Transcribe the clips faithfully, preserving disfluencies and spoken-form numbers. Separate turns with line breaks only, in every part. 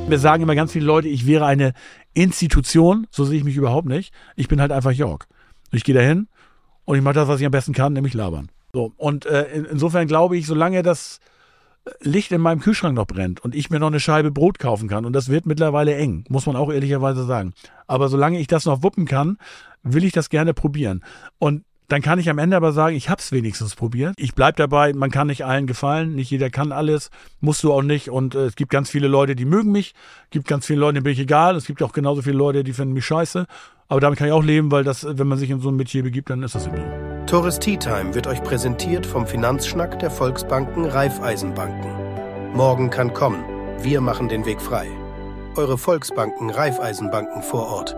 Mir sagen immer ganz viele Leute, ich wäre eine Institution. So sehe ich mich überhaupt nicht. Ich bin halt einfach Jörg. Ich gehe dahin und ich mache das, was ich am besten kann, nämlich labern. So, und äh, in, insofern glaube ich, solange das Licht in meinem Kühlschrank noch brennt und ich mir noch eine Scheibe Brot kaufen kann, und das wird mittlerweile eng, muss man auch ehrlicherweise sagen. Aber solange ich das noch wuppen kann, will ich das gerne probieren. Und dann kann ich am Ende aber sagen, ich habe es wenigstens probiert. Ich bleib dabei, man kann nicht allen gefallen, nicht jeder kann alles, musst du auch nicht. Und äh, es gibt ganz viele Leute, die mögen mich, gibt ganz viele Leute, denen bin ich egal. Es gibt auch genauso viele Leute, die finden mich scheiße. Aber damit kann ich auch leben, weil das, wenn man sich in so ein Metier begibt, dann ist das immer so.
Tourist Tea Time wird euch präsentiert vom Finanzschnack der Volksbanken Raiffeisenbanken. Morgen kann kommen. Wir machen den Weg frei. Eure Volksbanken Raiffeisenbanken vor Ort.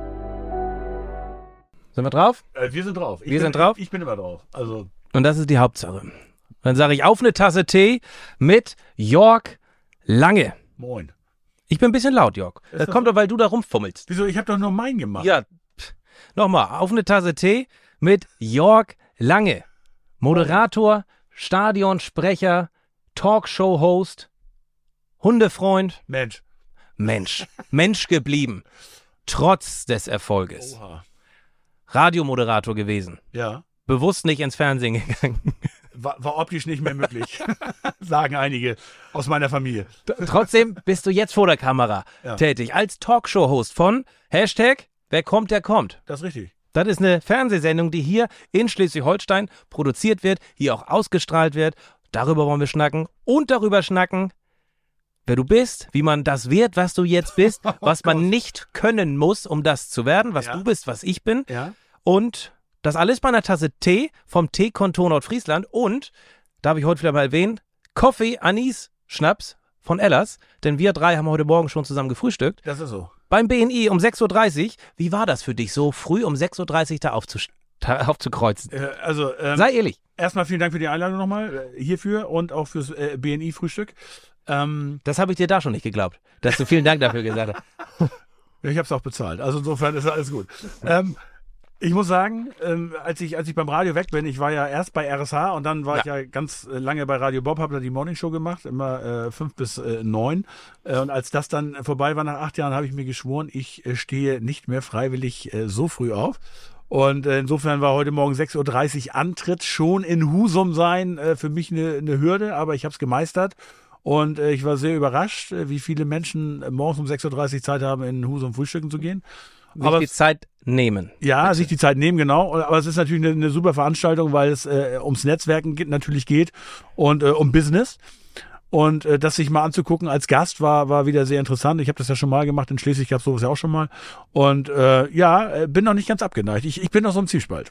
Sind wir drauf?
Äh, wir sind drauf. Ich
wir
bin,
sind drauf?
Ich, ich bin immer drauf. Also.
Und das ist die Hauptsache. Dann sage ich auf eine Tasse Tee mit Jörg Lange.
Moin.
Ich bin ein bisschen laut, Jörg. Das, das kommt doch, weil du da rumfummelst.
Wieso? Ich habe doch nur meinen gemacht.
Ja, nochmal. Auf eine Tasse Tee mit Jörg Lange. Moderator, Stadionsprecher, Talkshow-Host, Hundefreund.
Mensch.
Mensch. Mensch geblieben. Trotz des Erfolges.
Oha.
Radiomoderator gewesen.
Ja.
Bewusst nicht ins Fernsehen gegangen.
War, war optisch nicht mehr möglich, sagen einige aus meiner Familie.
Trotzdem bist du jetzt vor der Kamera ja. tätig, als Talkshow-Host von Hashtag Wer kommt, der kommt.
Das ist richtig.
Das ist eine Fernsehsendung, die hier in Schleswig-Holstein produziert wird, hier auch ausgestrahlt wird. Darüber wollen wir schnacken und darüber schnacken, wer du bist, wie man das wird, was du jetzt bist, oh was man Gott. nicht können muss, um das zu werden, was ja. du bist, was ich bin.
Ja.
Und das alles bei einer Tasse Tee vom Teekontor Nordfriesland und, darf ich heute wieder mal erwähnen, Coffee Anis Schnaps von Ellers, denn wir drei haben heute Morgen schon zusammen gefrühstückt.
Das ist so.
Beim B N I um sechs Uhr dreißig. Wie war das für dich, so früh um sechs Uhr dreißig da aufzus- aufzukreuzen?
Äh, also, ähm,
sei ehrlich.
Erstmal vielen Dank für die Einladung nochmal äh, hierfür und auch fürs äh, B N I-Frühstück. Ähm,
das habe ich dir da schon nicht geglaubt, dass du vielen Dank dafür gesagt hast.
Ich habe es auch bezahlt, also insofern ist alles gut. ähm, Ich muss sagen, ähm, als ich als ich beim Radio weg bin, ich war ja erst bei R S H und dann war ja. ich ja ganz äh, lange bei Radio Bob, habe da die Morningshow gemacht, immer äh, fünf bis äh, neun. Äh, und als das dann vorbei war nach acht Jahren, habe ich mir geschworen, ich äh, stehe nicht mehr freiwillig äh, so früh auf. Und äh, insofern war heute Morgen sechs Uhr dreißig Antritt schon in Husum sein äh, für mich eine, eine Hürde, aber ich habe es gemeistert. Und äh, ich war sehr überrascht, äh, wie viele Menschen äh, morgens um sechs Uhr dreißig Zeit haben, in Husum frühstücken zu gehen.
Sich aber die Zeit nehmen.
Ja,
bitte.
sich die Zeit nehmen, genau. Aber es ist natürlich eine, eine super Veranstaltung, weil es äh, ums Netzwerken geht, natürlich geht und äh, um Business. Und äh, das sich mal anzugucken als Gast war war wieder sehr interessant. Ich habe das ja schon mal gemacht, in Schleswig gab es sowas ja auch schon mal. Und äh, ja, äh, bin noch nicht ganz abgeneigt. Ich, ich bin noch so im Zwiespalt.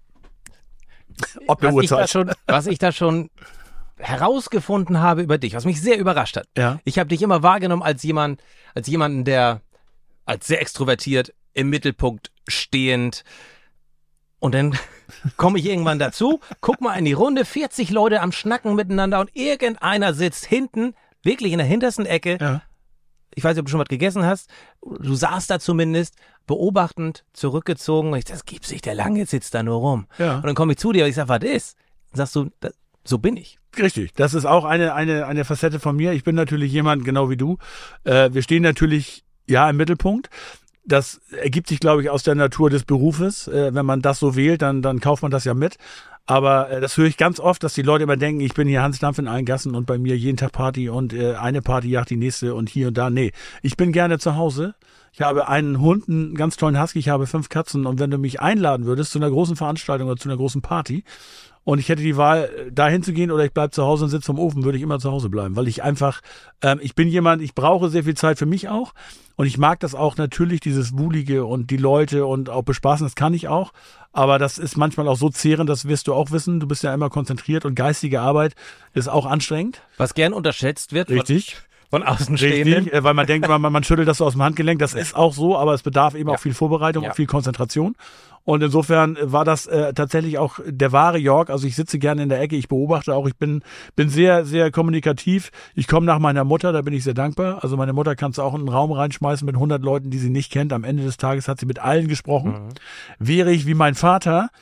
Ob der
was, ich
Uhrzeit.
da schon, was ich da schon herausgefunden habe über dich, was mich sehr überrascht hat.
Ja.
Ich habe dich immer wahrgenommen als jemand, als jemanden, der als sehr extrovertiert, im Mittelpunkt stehend. Und dann komme ich irgendwann dazu, guck mal in die Runde, vierzig Leute am Schnacken miteinander und irgendeiner sitzt hinten, wirklich in der hintersten Ecke.
Ja.
Ich weiß nicht, ob du schon was gegessen hast. Du saßt da zumindest, beobachtend, zurückgezogen. Und ich, das gibt's nicht, der Lange sitzt da nur rum.
Ja.
Und dann komme ich zu dir und ich sag, was ist? Dann sagst du, das, so bin ich.
Richtig, das ist auch eine eine eine Facette von mir. Ich bin natürlich jemand, genau wie du. Äh, wir stehen natürlich, ja, im Mittelpunkt. Das ergibt sich, glaube ich, aus der Natur des Berufes. Äh, wenn man das so wählt, dann, dann kauft man das ja mit. Aber äh, das höre ich ganz oft, dass die Leute immer denken, ich bin hier Hans Dampf in allen Gassen und bei mir jeden Tag Party und äh, eine Party jagt die nächste und hier und da. Nee, ich bin gerne zu Hause. Ich habe einen Hund, einen ganz tollen Husky, ich habe fünf Katzen. Und wenn du mich einladen würdest zu einer großen Veranstaltung oder zu einer großen Party und ich hätte die Wahl, dahin zu gehen oder ich bleib zu Hause und sitze vom Ofen, würde ich immer zu Hause bleiben. Weil ich einfach, ähm, ich bin jemand, ich brauche sehr viel Zeit für mich auch. Und ich mag das auch natürlich, dieses Wulige und die Leute und auch bespaßen, das kann ich auch. Aber das ist manchmal auch so zehrend, das wirst du auch wissen. Du bist ja immer konzentriert und geistige Arbeit ist auch anstrengend.
Was gern unterschätzt wird.
Richtig.
Von, von Außenstehenden.
Richtig, weil man denkt, man, man schüttelt das so aus dem Handgelenk. Das ist auch so, aber es bedarf eben
ja.
auch viel Vorbereitung
ja.
und viel Konzentration. Und insofern war das äh, tatsächlich auch der wahre Jörg. Also ich sitze gerne in der Ecke, ich beobachte auch, ich bin bin sehr, sehr kommunikativ. Ich komme nach meiner Mutter, da bin ich sehr dankbar. Also meine Mutter kannst du auch in einen Raum reinschmeißen mit hundert Leuten, die sie nicht kennt. Am Ende des Tages hat sie mit allen gesprochen. Mhm. Wäre ich wie mein Vater,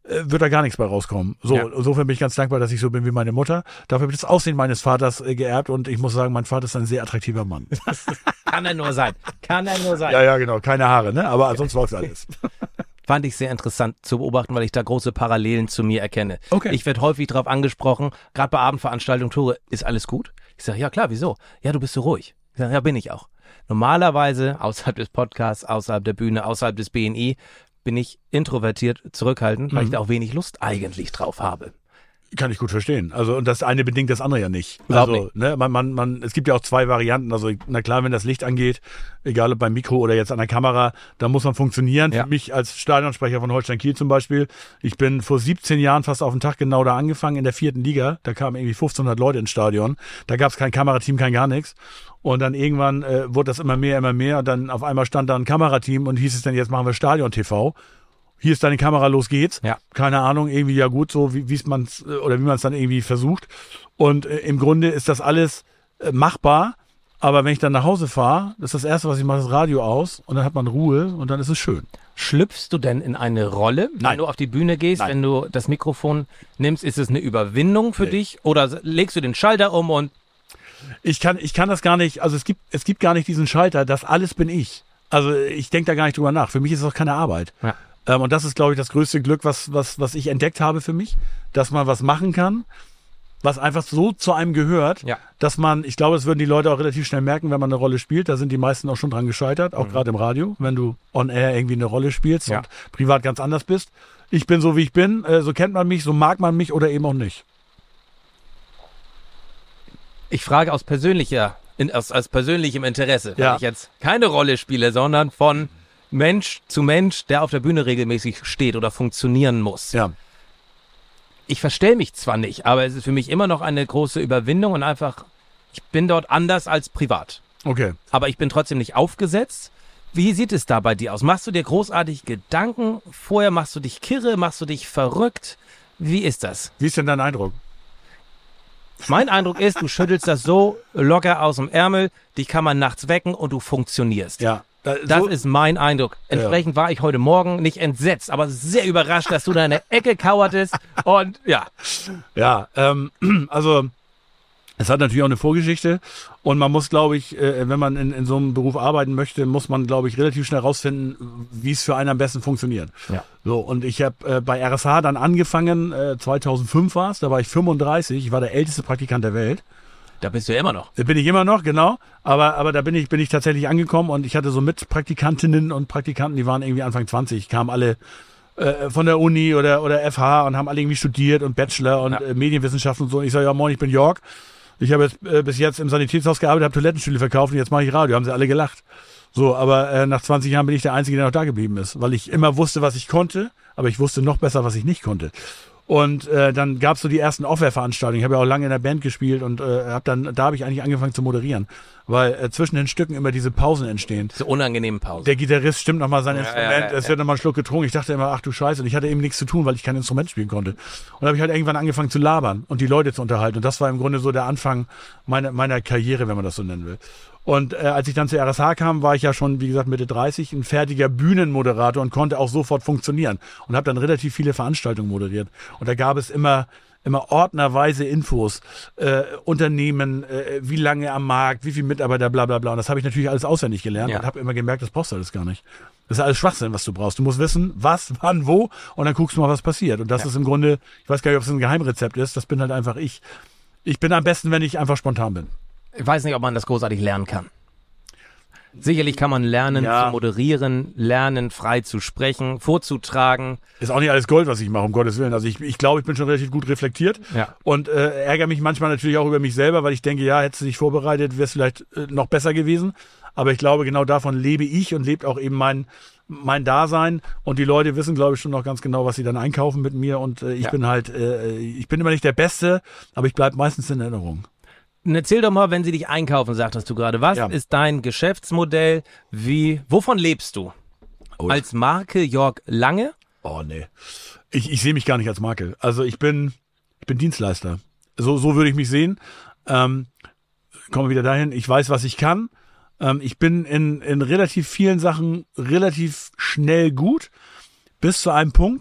äh, wird da gar nichts bei rauskommen. So,
Ja.
insofern bin ich ganz dankbar, dass ich so bin wie meine Mutter. Dafür habe ich das Aussehen meines Vaters äh, geerbt und ich muss sagen, mein Vater ist ein sehr attraktiver Mann.
Kann er nur sein. Kann er nur sein.
Ja, ja, genau. Keine Haare, ne? Aber sonst läuft alles.
Fand ich sehr interessant zu beobachten, weil ich da große Parallelen zu mir erkenne.
Okay.
Ich werde häufig darauf angesprochen, gerade bei Abendveranstaltungen, Tore, ist alles gut? Ich sage, ja klar, wieso? Ja, du bist so ruhig. Ich sage, ja, bin ich auch. Normalerweise, außerhalb des Podcasts, außerhalb der Bühne, außerhalb des B N I, bin ich introvertiert, zurückhaltend, weil
Mhm.
ich da auch wenig Lust eigentlich drauf habe.
Kann ich gut verstehen. Also, und das eine bedingt das andere ja nicht.
Überhaupt
also,
nicht.
ne, man, man, man, es gibt ja auch zwei Varianten. Also, na klar, wenn das Licht angeht, egal ob beim Mikro oder jetzt an der Kamera, da muss man funktionieren.
Ja.
Für mich als Stadionsprecher von Holstein Kiel zum Beispiel, ich bin vor siebzehn Jahren fast auf den Tag genau da angefangen in der vierten Liga. Da kamen irgendwie fünfzehnhundert Leute ins Stadion. Da gab es kein Kamerateam, kein gar nichts. Und dann irgendwann äh, wurde das immer mehr, immer mehr. Und dann auf einmal stand da ein Kamerateam und hieß es dann, jetzt machen wir Stadion-T V. Hier ist deine Kamera, los geht's.
Ja.
Keine Ahnung, irgendwie ja gut, so wie es man's äh, oder wie man es dann irgendwie versucht. Und äh, im Grunde ist das alles äh, machbar. Aber wenn ich dann nach Hause fahre, ist das Erste, was ich mache, das Radio aus und dann hat man Ruhe und dann ist es schön.
Schlüpfst du denn in eine Rolle,
Nein.
wenn du auf die Bühne gehst,
Nein.
wenn du das Mikrofon nimmst? Ist es eine Überwindung für
Nee.
dich oder legst du den Schalter um und
Ich kann, ich kann das gar nicht, also es gibt, es gibt gar nicht diesen Schalter, das alles bin ich. Also ich denke da gar nicht drüber nach. Für mich ist es auch keine Arbeit.
Ja.
Ähm, und das ist, glaube ich, das größte Glück, was, was, was ich entdeckt habe für mich, dass man was machen kann, was einfach so zu einem gehört,
Ja.
dass man, ich glaube, das würden die Leute auch relativ schnell merken, wenn man eine Rolle spielt. Da sind die meisten auch schon dran gescheitert, auch gerade im Radio, wenn du on air irgendwie eine Rolle spielst
Ja.
und privat ganz anders bist. Ich bin so, wie ich bin, äh, so kennt man mich, so mag man mich oder eben auch nicht.
ich frage aus persönlicher, in, aus, aus persönlichem Interesse, weil
Ja.
ich jetzt keine Rolle spiele, sondern von Mensch zu Mensch, der auf der Bühne regelmäßig steht oder funktionieren muss.
Ja.
Ich verstell mich zwar nicht, aber es ist für mich immer noch eine große Überwindung und einfach, ich bin dort anders als privat.
Okay.
Aber ich bin trotzdem nicht aufgesetzt. Wie sieht es da bei dir aus? Machst du dir großartig Gedanken? Vorher machst du dich kirre? Machst du dich verrückt? Wie ist das?
Wie ist denn dein Eindruck?
Mein Eindruck ist, du schüttelst das so locker aus dem Ärmel, dich kann man nachts wecken und du funktionierst.
Ja. Äh,
Das
so,
ist mein Eindruck. Entsprechend war ich heute Morgen nicht entsetzt, aber sehr überrascht, dass du da in der Ecke kauertest. Und ja,
Ja, ähm, also es hat natürlich auch eine Vorgeschichte und man muss, glaube ich, äh, wenn man in, in so einem Beruf arbeiten möchte, muss man, glaube ich, relativ schnell rausfinden, wie es für einen am besten funktioniert.
Ja.
So, und ich habe äh, bei R S H dann angefangen, äh, zweitausendfünf war es, da war ich fünfunddreißig, ich war der älteste Praktikant der Welt.
da bist du ja immer noch.
Da bin ich immer noch, genau. Aber, aber da bin ich, bin ich tatsächlich angekommen und ich hatte so Mitpraktikantinnen und Praktikanten, die waren irgendwie Anfang zwanzig, kamen alle äh, von der Uni oder, oder F H und haben alle irgendwie studiert und Bachelor und
Ja.
äh, Medienwissenschaften und so. Und ich sage, ja moin, ich bin Jörg. Ich habe jetzt äh, bis jetzt im Sanitätshaus gearbeitet, habe Toilettenstühle verkauft und jetzt mache ich Radio. Haben sie alle gelacht. So, aber äh, nach zwanzig Jahren bin ich der Einzige, der noch da geblieben ist, weil ich immer wusste, was ich konnte, aber ich wusste noch besser, was ich nicht konnte. Und äh, dann gab's so die ersten Off-Air-Veranstaltungen. Ich habe ja auch lange in der Band gespielt und äh, hab dann, da habe ich eigentlich angefangen zu moderieren, weil äh, zwischen den Stücken immer diese Pausen entstehen.
Diese unangenehmen Pausen.
Der Gitarrist stimmt nochmal sein
Ja,
Instrument,
ja, ja,
es
ja.
wird nochmal einen Schluck getrunken. Ich dachte immer, ach du Scheiße, und ich hatte eben nichts zu tun, weil ich kein Instrument spielen konnte. Und da habe ich halt irgendwann angefangen zu labern und die Leute zu unterhalten. Und das war im Grunde so der Anfang meiner, meiner Karriere, wenn man das so nennen will. Und äh, als ich dann zu R S H kam, war ich ja schon, wie gesagt, Mitte dreißig, ein fertiger Bühnenmoderator und konnte auch sofort funktionieren. Und habe dann relativ viele Veranstaltungen moderiert. Und da gab es immer immer ordnerweise Infos, äh, Unternehmen, äh, wie lange am Markt, wie viele Mitarbeiter, bla bla bla. Und das habe ich natürlich alles auswendig gelernt
Ja.
und habe immer gemerkt, das brauchst du alles gar nicht. Das ist alles Schwachsinn, was du brauchst. Du musst wissen, was, wann, wo und dann guckst du mal, was passiert. Und das
Ja.
ist im Grunde, ich weiß gar nicht, ob es ein Geheimrezept ist, das bin halt einfach ich. Ich bin am besten, wenn ich einfach spontan bin.
Ich weiß nicht, ob man das großartig lernen kann. Sicherlich kann man lernen
Ja.
zu moderieren, lernen frei zu sprechen, vorzutragen.
Ist auch nicht alles Gold, was ich mache, um Gottes Willen. Also ich, ich glaube, ich bin schon relativ gut reflektiert
Ja.
und äh, ärgere mich manchmal natürlich auch über mich selber, weil ich denke, ja, hättest du dich vorbereitet, wäre es vielleicht äh, noch besser gewesen. Aber ich glaube, genau davon lebe ich und lebt auch eben mein mein Dasein. Und die Leute wissen, glaube ich, schon noch ganz genau, was sie dann einkaufen mit mir. Und äh, ich
Ja.
bin halt, äh, ich bin immer nicht der Beste, aber ich bleibe meistens in Erinnerung.
Und erzähl doch mal, wenn sie dich einkaufen, sagtest du gerade, was
Ja.
ist dein Geschäftsmodell? Wie, wovon lebst du?
Oh.
Als Marke Jörg Lange?
Oh nee. Ich, ich sehe mich gar nicht als Marke. Also ich bin, ich bin Dienstleister. So, so würde ich mich sehen. Ähm, kommen wir wieder dahin. Ich weiß, was ich kann. Ähm, ich bin in, in relativ vielen Sachen relativ schnell gut. Bis zu einem Punkt,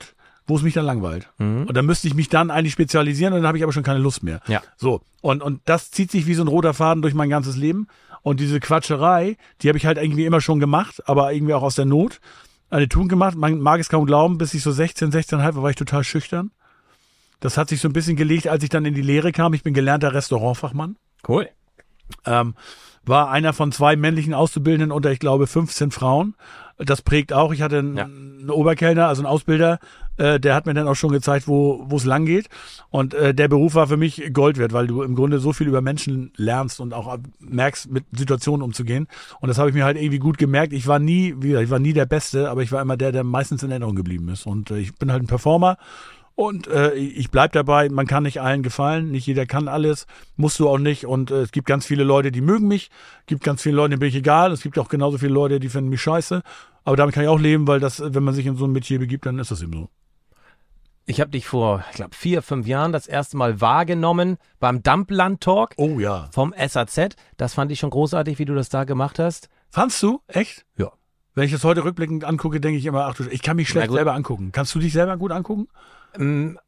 wo es mich dann langweilt.
Mhm.
Und dann müsste ich mich dann eigentlich spezialisieren und dann habe ich aber schon keine Lust mehr.
Ja.
So, und, und das zieht sich wie so ein roter Faden durch mein ganzes Leben. Und diese Quatscherei, die habe ich halt irgendwie immer schon gemacht, aber irgendwie auch aus der Not. Eine Tugend gemacht, man mag es kaum glauben, bis ich so sechzehn, sechzehn Komma fünf war, war ich total schüchtern. Das hat sich so ein bisschen gelegt, als ich dann in die Lehre kam. Ich bin gelernter Restaurantfachmann.
Cool.
Ähm, war einer von zwei männlichen Auszubildenden unter, ich glaube, fünfzehn Frauen. Das prägt auch. Ich hatte einen,
Ja.
einen Oberkellner, also einen Ausbilder, äh, der hat mir dann auch schon gezeigt, wo wo es lang geht. Und äh, der Beruf war für mich Gold wert, weil du im Grunde so viel über Menschen lernst und auch merkst, mit Situationen umzugehen. Und das habe ich mir halt irgendwie gut gemerkt. Ich war nie, wie gesagt, ich war nie der Beste, aber ich war immer der, der meistens in Erinnerung geblieben ist. Und äh, ich bin halt ein Performer. Und äh, ich bleib dabei, man kann nicht allen gefallen, nicht jeder kann alles, musst du auch nicht. Und äh, es gibt ganz viele Leute, die mögen mich, gibt ganz viele Leute, denen bin ich egal. Es gibt auch genauso viele Leute, die finden mich scheiße. Aber damit kann ich auch leben, weil das, wenn man sich in so ein Metier begibt, dann ist das eben so.
Ich habe dich vor, ich glaube, vier, fünf Jahren das erste Mal wahrgenommen beim Dumpland-Talk
Oh ja.
vom S A Z. Das fand ich schon großartig, wie du das da gemacht hast.
Fandst du? Echt?
Ja.
Wenn ich das heute rückblickend angucke, denke ich immer, ach du, ich kann mich schlecht
gut.
selber angucken. Kannst du dich selber gut angucken?
Ähm,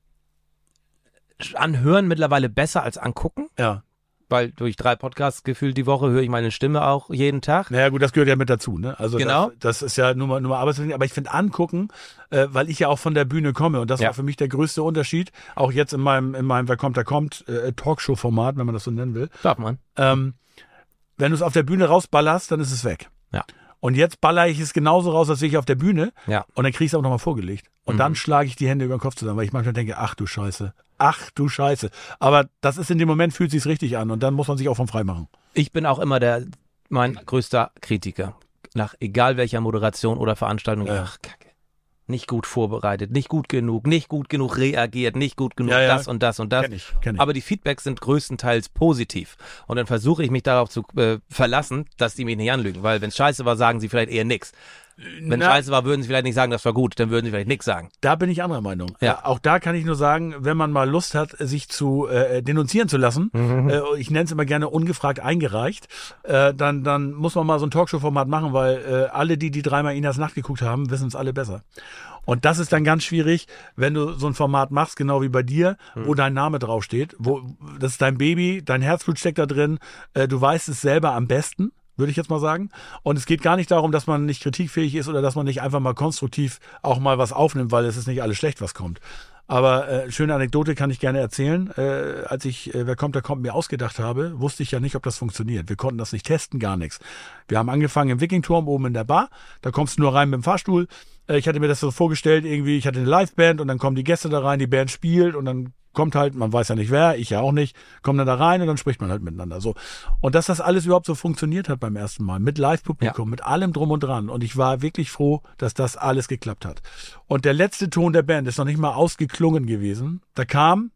anhören mittlerweile besser als angucken,
Ja.
weil durch drei Podcasts gefühlt die Woche höre ich meine Stimme auch jeden Tag.
Naja gut, das gehört ja mit dazu, ne? Also
Genau.
das, das ist ja nur mal, nur mal Arbeitsbedingung. Aber ich finde angucken, äh, weil ich ja auch von der Bühne komme und das
Ja.
war für mich der größte Unterschied, auch jetzt in meinem, in meinem Wer kommt, da kommt, äh, Talkshow-Format, wenn man das so nennen will.
Darf man.
Ähm, wenn du es auf der Bühne rausballerst, dann ist es weg.
Ja.
Und jetzt baller ich es genauso raus, als wäre ich auf der Bühne.
Ja.
Und dann krieg ich es auch nochmal vorgelegt. Und
Mhm.
dann schlage ich die Hände über den Kopf zusammen, weil ich manchmal denke, ach du Scheiße, ach du Scheiße. Aber das ist in dem Moment, fühlt sich's richtig an und dann muss man sich auch von frei machen.
Ich bin auch immer der, mein größter Kritiker. Nach egal welcher Moderation oder Veranstaltung.
Ja.
Ach, Kacke. Nicht gut vorbereitet, nicht gut genug, nicht gut genug reagiert, nicht gut genug
Ja, ja.
das und das und das.
Kenn ich, kenn ich.
Aber die Feedbacks sind größtenteils positiv. Und dann versuche ich mich darauf zu äh, verlassen, dass die mich nicht anlügen. Weil wenn es scheiße war, sagen sie vielleicht eher nix. Wenn
Na,
scheiße war, würden sie vielleicht nicht sagen, das war gut. Dann würden sie vielleicht nichts sagen.
Da bin ich anderer Meinung.
Ja.
Äh, Auch da kann ich nur sagen, wenn man mal Lust hat, sich zu äh, denunzieren zu lassen,
Mhm.
äh, ich nenne es immer gerne ungefragt eingereicht, äh, dann, dann muss man mal so ein Talkshow-Format machen, weil äh, alle, die die dreimal Inas Nacht geguckt haben, wissen es alle besser. Und das ist dann ganz schwierig, wenn du so ein Format machst, genau wie bei dir, wo dein Name draufsteht, wo das ist dein Baby, dein Herzblut steckt da drin, äh, du weißt es selber am besten, würde ich jetzt mal sagen. Und es geht gar nicht darum, dass man nicht kritikfähig ist oder dass man nicht einfach mal konstruktiv auch mal was aufnimmt, weil es ist nicht alles schlecht, was kommt. Aber äh, schöne Anekdote kann ich gerne erzählen. Äh, als ich äh, Wer kommt, der kommt mir ausgedacht habe, wusste ich ja nicht, ob das funktioniert. Wir konnten das nicht testen, gar nichts. Wir haben angefangen im Wikingturm oben in der Bar. Da kommst du nur rein mit dem Fahrstuhl. Äh, ich hatte mir das so vorgestellt, irgendwie, ich hatte eine Liveband und dann kommen die Gäste da rein, die Band spielt und dann kommt halt, man weiß ja nicht wer, ich ja auch nicht, kommt dann da rein und dann spricht man halt miteinander. So. Und dass das alles überhaupt so funktioniert hat beim ersten Mal, mit Live-Publikum,
Ja.
mit allem drum und dran. Und ich war wirklich froh, dass das alles geklappt hat. Und der letzte Ton der Band ist noch nicht mal ausgeklungen gewesen. Da kam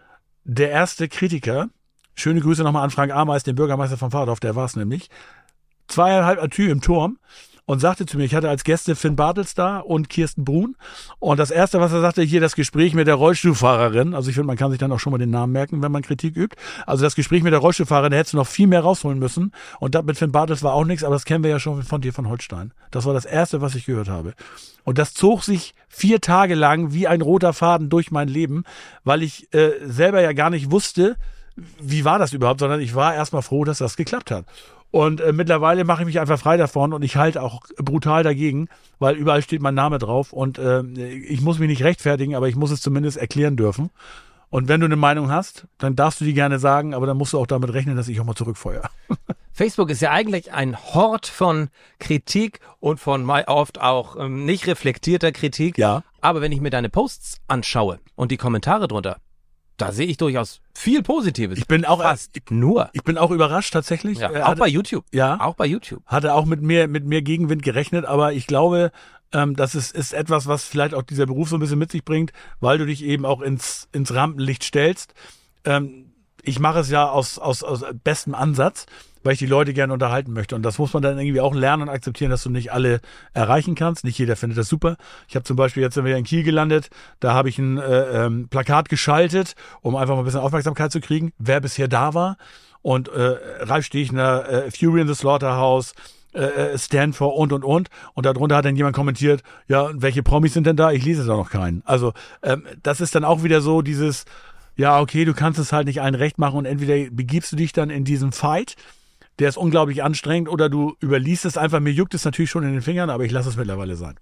der erste Kritiker, schöne Grüße nochmal an Frank Ameis, den Bürgermeister von Fahrdorf, der war es nämlich, zweieinhalb Atü im Turm und sagte zu mir, ich hatte als Gäste Finn Bartels da und Kirsten Brun und das Erste, was er sagte, hier das Gespräch mit der Rollstuhlfahrerin, also ich finde, man kann sich dann auch schon mal den Namen merken, wenn man Kritik übt, also das Gespräch mit der Rollstuhlfahrerin, da hättest du noch viel mehr rausholen müssen und das mit Finn Bartels war auch nichts, aber das kennen wir ja schon von dir von Holstein. Das war das Erste, was ich gehört habe. Und das zog sich vier Tage lang wie ein roter Faden durch mein Leben, weil ich äh, selber ja gar nicht wusste, wie war das überhaupt, sondern ich war erstmal froh, dass das geklappt hat. Und äh, mittlerweile mache ich mich einfach frei davon und ich halte auch brutal dagegen, weil überall steht mein Name drauf und äh, ich muss mich nicht rechtfertigen, aber ich muss es zumindest erklären dürfen. Und wenn du eine Meinung hast, dann darfst du die gerne sagen, aber dann musst du auch damit rechnen, dass ich auch mal zurückfeuere.
Facebook ist ja eigentlich ein Hort von Kritik und von mal oft auch ähm, nicht reflektierter Kritik.
Ja.
Aber wenn ich mir deine Posts anschaue und die Kommentare drunter, da sehe ich durchaus viel Positives.
Ich bin auch
Fast nur.
Ich bin auch überrascht tatsächlich.
Ja,
Äh,
auch
hatte,
bei YouTube.
ja.
Auch bei YouTube.
hatte auch mit mir mit mir Gegenwind gerechnet, aber ich glaube, ähm, das ist, ist etwas, was vielleicht auch dieser Beruf so ein bisschen mit sich bringt, weil du dich eben auch ins ins Rampenlicht stellst. Ähm, ich mache es ja aus aus aus bestem Ansatz, weil ich die Leute gerne unterhalten möchte. Und das muss man dann irgendwie auch lernen und akzeptieren, dass du nicht alle erreichen kannst. Nicht jeder findet das super. Ich habe zum Beispiel, jetzt sind wir in Kiel gelandet, da habe ich ein äh, ähm, Plakat geschaltet, um einfach mal ein bisschen Aufmerksamkeit zu kriegen, wer bisher da war. Und äh, Ralf Stechner, äh, Fury in the Slaughterhouse, äh, stand for und und und. Und darunter hat dann jemand kommentiert, ja, welche Promis sind denn da? Ich lese da noch keinen. Also ähm, das ist dann auch wieder so dieses, ja, okay, du kannst es halt nicht allen recht machen und entweder begibst du dich dann in diesen Fight, der ist unglaublich anstrengend, oder du überliest es einfach. Mir juckt es natürlich schon in den Fingern, aber ich lasse es mittlerweile sein.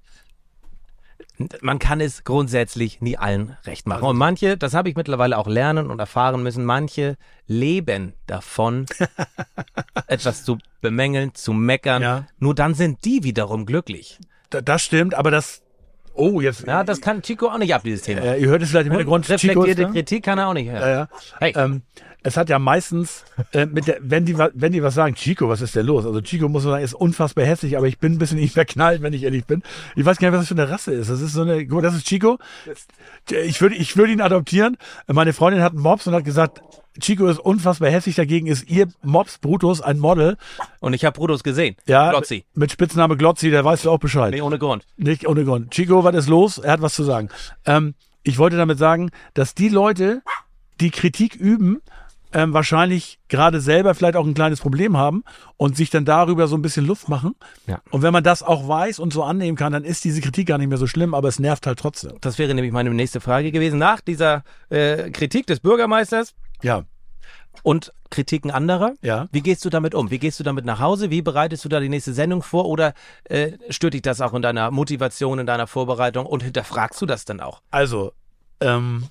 Man kann es grundsätzlich nie allen recht machen. Und manche, das habe ich mittlerweile auch lernen und erfahren müssen, manche leben davon, etwas zu bemängeln, zu meckern.
Ja.
Nur dann sind die wiederum glücklich.
Da, das stimmt, aber das, oh, jetzt.
Ja, das kann Chico auch nicht ab, dieses Thema.
Äh, ihr hört es vielleicht im Hintergrund. Chico ist
Reflektierte
da.
Kritik kann er auch nicht hören.
Ja, ja.
Hey.
Ähm, es hat ja meistens, äh, mit der, wenn die wa- wenn die was sagen, Chico, was ist denn los? Also Chico, muss man sagen, ist unfassbar hässlich, aber ich bin ein bisschen nicht verknallt, wenn ich ehrlich bin. Ich weiß gar nicht, was das für eine Rasse ist. Das ist so eine, guck mal, das ist Chico. Ich würde ich würde ihn adoptieren. Meine Freundin hat einen Mops und hat gesagt, Chico ist unfassbar hässlich, dagegen ist ihr Mops Brutus ein Model.
Und ich habe Brutus gesehen.
Ja,
Glotzi.
mit Spitzname Glotzi, der weißt du auch Bescheid.
Nee, ohne Grund.
Nicht ohne Grund. Chico, was ist los? Er hat was zu sagen. Ähm, ich wollte damit sagen, dass die Leute, die Kritik üben, ähm, wahrscheinlich gerade selber vielleicht auch ein kleines Problem haben und sich dann darüber so ein bisschen Luft machen.
Ja.
Und wenn man das auch weiß und so annehmen kann, dann ist diese Kritik gar nicht mehr so schlimm, aber es nervt halt trotzdem.
Das wäre nämlich meine nächste Frage gewesen. Nach dieser äh, Kritik des Bürgermeisters
Ja,
und Kritiken anderer,
ja.
wie gehst du damit um? Wie gehst du damit nach Hause? Wie bereitest du da die nächste Sendung vor? Oder äh, stört dich das auch in deiner Motivation, in deiner Vorbereitung? Und hinterfragst du das dann auch?
Also, ähm,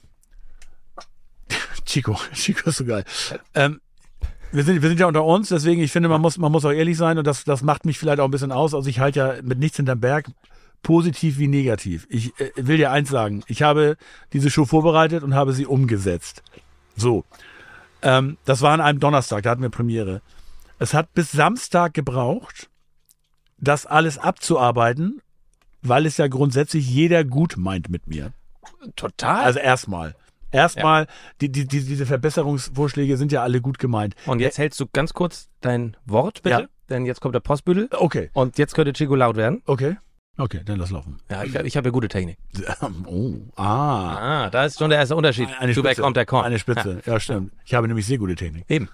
Chico, Chico ist so geil. Ähm, wir sind, wir sind ja unter uns, deswegen, ich finde, man muss, man muss auch ehrlich sein und das, das macht mich vielleicht auch ein bisschen aus. Also ich halte ja mit nichts hinterm Berg, positiv wie negativ. Ich äh, will dir eins sagen, ich habe diese Show vorbereitet und habe sie umgesetzt. So, ähm, das war an einem Donnerstag, da hatten wir Premiere. Es hat bis Samstag gebraucht, das alles abzuarbeiten, weil es ja grundsätzlich jeder gut meint mit mir.
Total.
Also erstmal. Erstmal, die, die, die, diese Verbesserungsvorschläge sind ja alle gut gemeint.
Und jetzt hältst du ganz kurz dein Wort, bitte.
Ja.
Denn jetzt kommt der Postbüdel.
Okay,
Und jetzt könnte Chico laut werden.
okay. Okay, dann lass laufen.
Ja, ich, ich habe ja gute Technik.
Oh, ah.
Ah, da ist schon der erste Unterschied.
Eine
Zu wer
Spitze.
kommt, der kommt.
Eine Spitze, ja, stimmt. Ich habe nämlich sehr gute Technik.
Eben.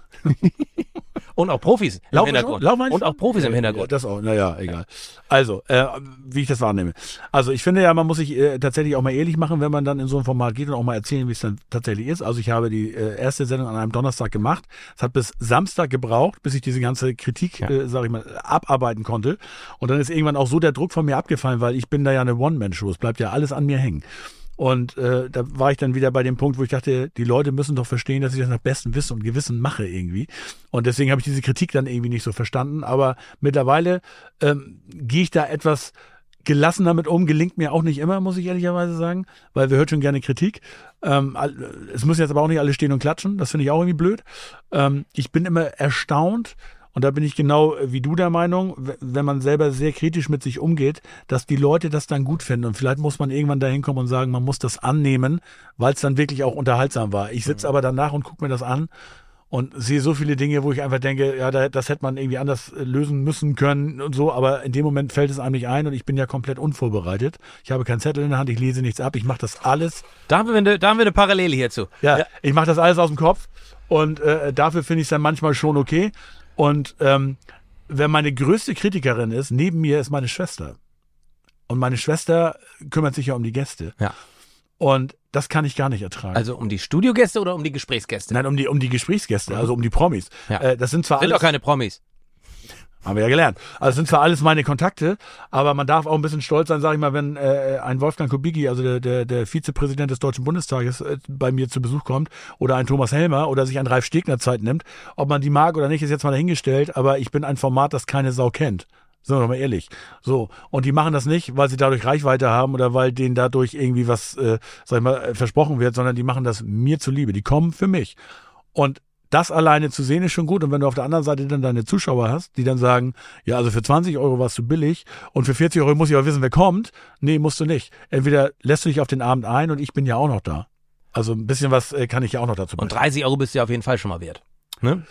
Und auch Profis im
Laufen wir
Hintergrund.
schon? Laufen wir
Und
schon?
auch Profis im
Ja,
Hintergrund.
das auch, naja, egal. Also, äh, wie ich das wahrnehme. Also, ich finde ja, man muss sich äh, tatsächlich auch mal ehrlich machen, wenn man dann in so ein Format geht und auch mal erzählen, wie es dann tatsächlich ist. Also, ich habe die äh, erste Sendung an einem Donnerstag gemacht. Es hat bis Samstag gebraucht, bis ich diese ganze Kritik,
Ja.
äh, sag ich mal, abarbeiten konnte. Und dann ist irgendwann auch so der Druck von mir abgefallen, weil ich bin da ja eine One-Man-Show. Es bleibt ja alles an mir hängen. Und äh, da war ich dann wieder bei dem Punkt, wo ich dachte, die Leute müssen doch verstehen, dass ich das nach bestem Wissen und Gewissen mache irgendwie. Und deswegen habe ich diese Kritik dann irgendwie nicht so verstanden. Aber mittlerweile ähm, gehe ich da etwas gelassen damit um. Gelingt mir auch nicht immer, muss ich ehrlicherweise sagen, weil wir hört schon gerne Kritik. Ähm, es müssen jetzt aber auch nicht alle stehen und klatschen. Das finde ich auch irgendwie blöd. Ähm, ich bin immer erstaunt. Und da bin ich genau wie du der Meinung, wenn man selber sehr kritisch mit sich umgeht, dass die Leute das dann gut finden. Und vielleicht muss man irgendwann dahin kommen und sagen, man muss das annehmen, weil es dann wirklich auch unterhaltsam war. Ich sitze aber danach und gucke mir das an und sehe so viele Dinge, wo ich einfach denke, ja, das hätte man irgendwie anders lösen müssen können und so. Aber in dem Moment fällt es einem nicht ein und ich bin ja komplett unvorbereitet. Ich habe keinen Zettel in der Hand, ich lese nichts ab, ich mache das alles.
Da haben wir eine, da haben wir eine Parallele hierzu.
Ja,
Ja.
ich mache das alles aus dem Kopf und äh, dafür finde ich es dann manchmal schon okay. Und ähm, wer meine größte Kritikerin ist, neben mir ist meine Schwester. Und meine Schwester kümmert sich ja um die Gäste.
Ja.
Und das kann ich gar nicht ertragen.
Also um die Studiogäste oder um die Gesprächsgäste?
Nein, um die, um die Gesprächsgäste, also um die Promis.
Ja.
Äh, das sind zwar
Sind
alles,
doch keine Promis.
haben wir ja gelernt. Also das sind zwar alles meine Kontakte, aber man darf auch ein bisschen stolz sein, sag ich mal, wenn äh, ein Wolfgang Kubicki, also der, der, der Vizepräsident des Deutschen Bundestages, äh, bei mir zu Besuch kommt, oder ein Thomas Helmer oder sich ein Ralf Stegner Zeit nimmt. Ob man die mag oder nicht, ist jetzt mal dahingestellt, aber ich bin ein Format, das keine Sau kennt. Sind wir doch mal ehrlich. So. Und die machen das nicht, weil sie dadurch Reichweite haben oder weil denen dadurch irgendwie was, äh, sag ich mal, versprochen wird, sondern die machen das mir zuliebe. Die kommen für mich. Und das alleine zu sehen ist schon gut. Und wenn du auf der anderen Seite dann deine Zuschauer hast, die dann sagen, ja, also für zwanzig Euro warst du billig und für vierzig Euro muss ich auch wissen, wer kommt. Nee, musst du nicht. Entweder lässt du dich auf den Abend ein und ich bin ja auch noch da. Also ein bisschen was äh, kann ich ja auch noch dazu
Und
bringen.
dreißig Euro bist du ja auf jeden Fall schon mal wert. Ne?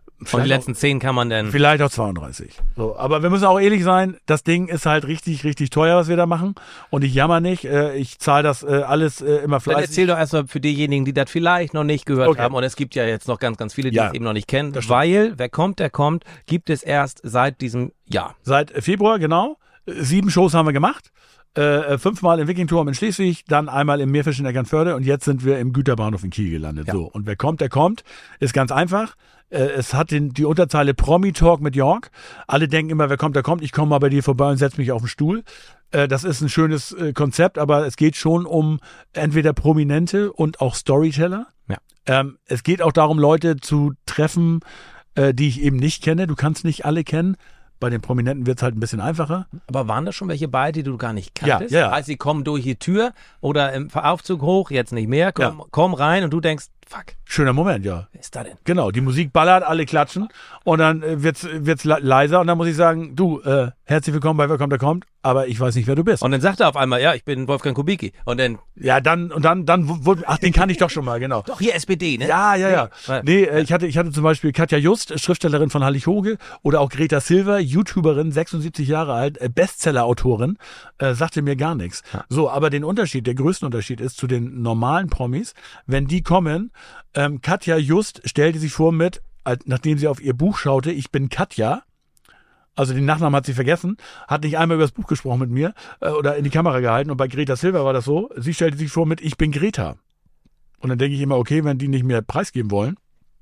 Und die letzten zehn kann man dann...
Vielleicht auch zweiunddreißig. So, aber wir müssen auch ehrlich sein, das Ding ist halt richtig, richtig teuer, was wir da machen. Und ich jammer nicht, äh, ich zahle das äh, alles äh, immer fleißig.
Dann erzähl doch erstmal für diejenigen, die das vielleicht noch nicht gehört
Okay.
haben. Und es gibt ja jetzt noch ganz, ganz viele, die
Ja,
es eben noch nicht kennen.
das stimmt.
Weil, wer kommt, der kommt, gibt es erst seit diesem Jahr.
Seit Februar, genau. Sieben Shows haben wir gemacht. Äh, fünfmal im Wikingturm in Schleswig, dann einmal im Meerfisch in Eckernförde und jetzt sind wir im Güterbahnhof in Kiel gelandet.
Ja.
So, und wer kommt, der kommt. Ist ganz einfach. Äh, es hat den, die Unterzeile Promi-Talk mit York. Alle denken immer, wer kommt, der kommt. Ich komme mal bei dir vorbei und setze mich auf den Stuhl. Äh, das ist ein schönes äh, Konzept, aber es geht schon um entweder Prominente und auch Storyteller.
Ja.
Ähm, es geht auch darum, Leute zu treffen, äh, die ich eben nicht kenne. Du kannst nicht alle kennen. Bei den Prominenten wird es halt ein bisschen einfacher.
Aber waren da schon welche bei, die du gar nicht kanntest?
Ja, ja, ja.
Heißt, sie kommen durch die Tür oder im Aufzug hoch, jetzt nicht mehr, komm,
Ja.
komm rein und du denkst, fuck,
Schöner Moment, ja.
wer ist da denn?
Genau, die Musik ballert, alle klatschen und dann äh, wird's wird's le- leiser und dann muss ich sagen, du, äh, herzlich willkommen bei Wer kommt, der kommt, aber ich weiß nicht, wer du bist.
Und dann sagt er auf einmal, ja, ich bin Wolfgang Kubicki. Und dann,
ja, dann und dann dann w- w- ach, den kann ich doch schon mal, genau.
doch hier S P D, ne?
Ja, ja, ja.
Ja.
Nee, äh, ich hatte ich hatte zum Beispiel Katja Just, Schriftstellerin von Hallig Hoge, oder auch Greta Silver, YouTuberin, sechsundsiebzig Jahre alt, äh, Bestseller-Autorin, äh, sagte mir gar nichts. So, aber den Unterschied, der größte Unterschied ist zu den normalen Promis, wenn die kommen, ähm, Katja Just stellte sich vor mit, als, nachdem sie auf ihr Buch schaute, ich bin Katja, also den Nachnamen hat sie vergessen, hat nicht einmal über das Buch gesprochen mit mir äh, oder in die Kamera gehalten. Und bei Greta Silver war das so, sie stellte sich vor mit, ich bin Greta. Und dann denke ich immer, okay, wenn die nicht mehr preisgeben wollen,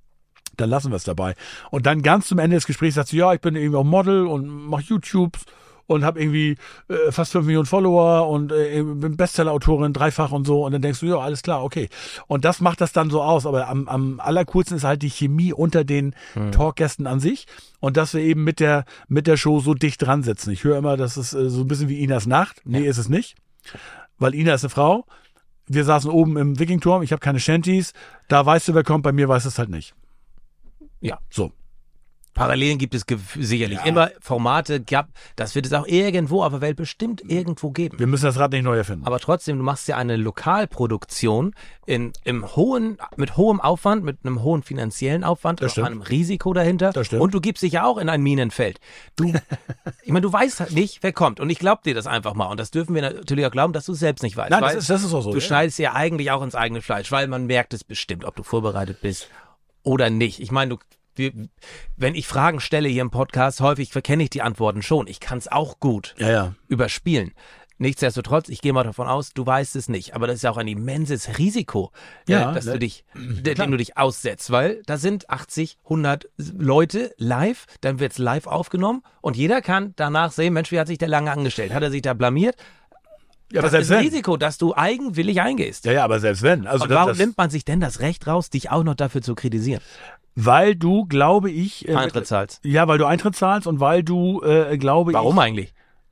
dann lassen wir es dabei. Und dann ganz zum Ende des Gesprächs sagt sie, ja, ich bin irgendwie auch Model und mache YouTubes und habe irgendwie äh, fast fünf Millionen Follower und äh, bin Bestseller-Autorin, dreifach und so. Und dann denkst du, ja, alles klar, okay. Und das macht das dann so aus. Aber am, am allercoolsten ist halt die Chemie unter den hm. Talkgästen an sich. Und dass wir eben mit der, mit der Show so dicht dran sitzen. Ich höre immer, das ist äh, so ein bisschen wie Inas Nacht. Nee, ja. Ist es nicht. Weil Ina ist eine Frau. Wir saßen oben im Wikingturm. Ich habe keine Shanties. Da weißt du, wer kommt. Bei mir weiß es halt nicht.
Ja.
So.
Parallelen gibt es ge- sicherlich
Ja.
immer Formate, gab, das wird es auch irgendwo auf der Welt bestimmt irgendwo geben.
Wir müssen das Rad nicht neu erfinden.
Aber trotzdem, du machst ja eine Lokalproduktion in, im hohen, mit hohem Aufwand, mit einem hohen finanziellen Aufwand,
Das
mit
stimmt.
einem Risiko dahinter.
Das stimmt.
Und du gibst dich ja auch in ein Minenfeld. Du, ich meine, du weißt halt nicht, wer kommt. Und ich glaube dir das einfach mal. Und das dürfen wir natürlich auch glauben, dass du es selbst nicht weißt.
Nein,
weil
das ist, das ist auch so.
du
ja.
schneidest ja eigentlich auch ins eigene Fleisch, weil man merkt es bestimmt, ob du vorbereitet bist oder nicht. Ich meine, du Wir, wenn ich Fragen stelle hier im Podcast, häufig verkenne ich die Antworten schon. Ich kann es auch gut
Ja, ja.
überspielen. Nichtsdestotrotz, ich gehe mal davon aus, du weißt es nicht. Aber das ist ja auch ein immenses Risiko,
Ja,
äh, dass
ne?
du dich, de, dem du dich aussetzt. Weil da sind achtzig, hundert Leute live, dann wird's live aufgenommen und jeder kann danach sehen, Mensch, wie hat sich der lange angestellt? Hat er sich da blamiert?
Ja, aber
Das ist
selbst
ein
wenn.
Risiko, dass du eigenwillig eingehst.
Ja, ja, aber selbst wenn. Also
Und
das,
warum
das,
nimmt man sich denn das Recht raus, dich auch noch dafür zu kritisieren?
Weil du, glaube ich... Äh,
Eintritt zahlst.
Ja, weil du Eintritt zahlst und weil du, äh, glaube
Warum
ich...
eigentlich?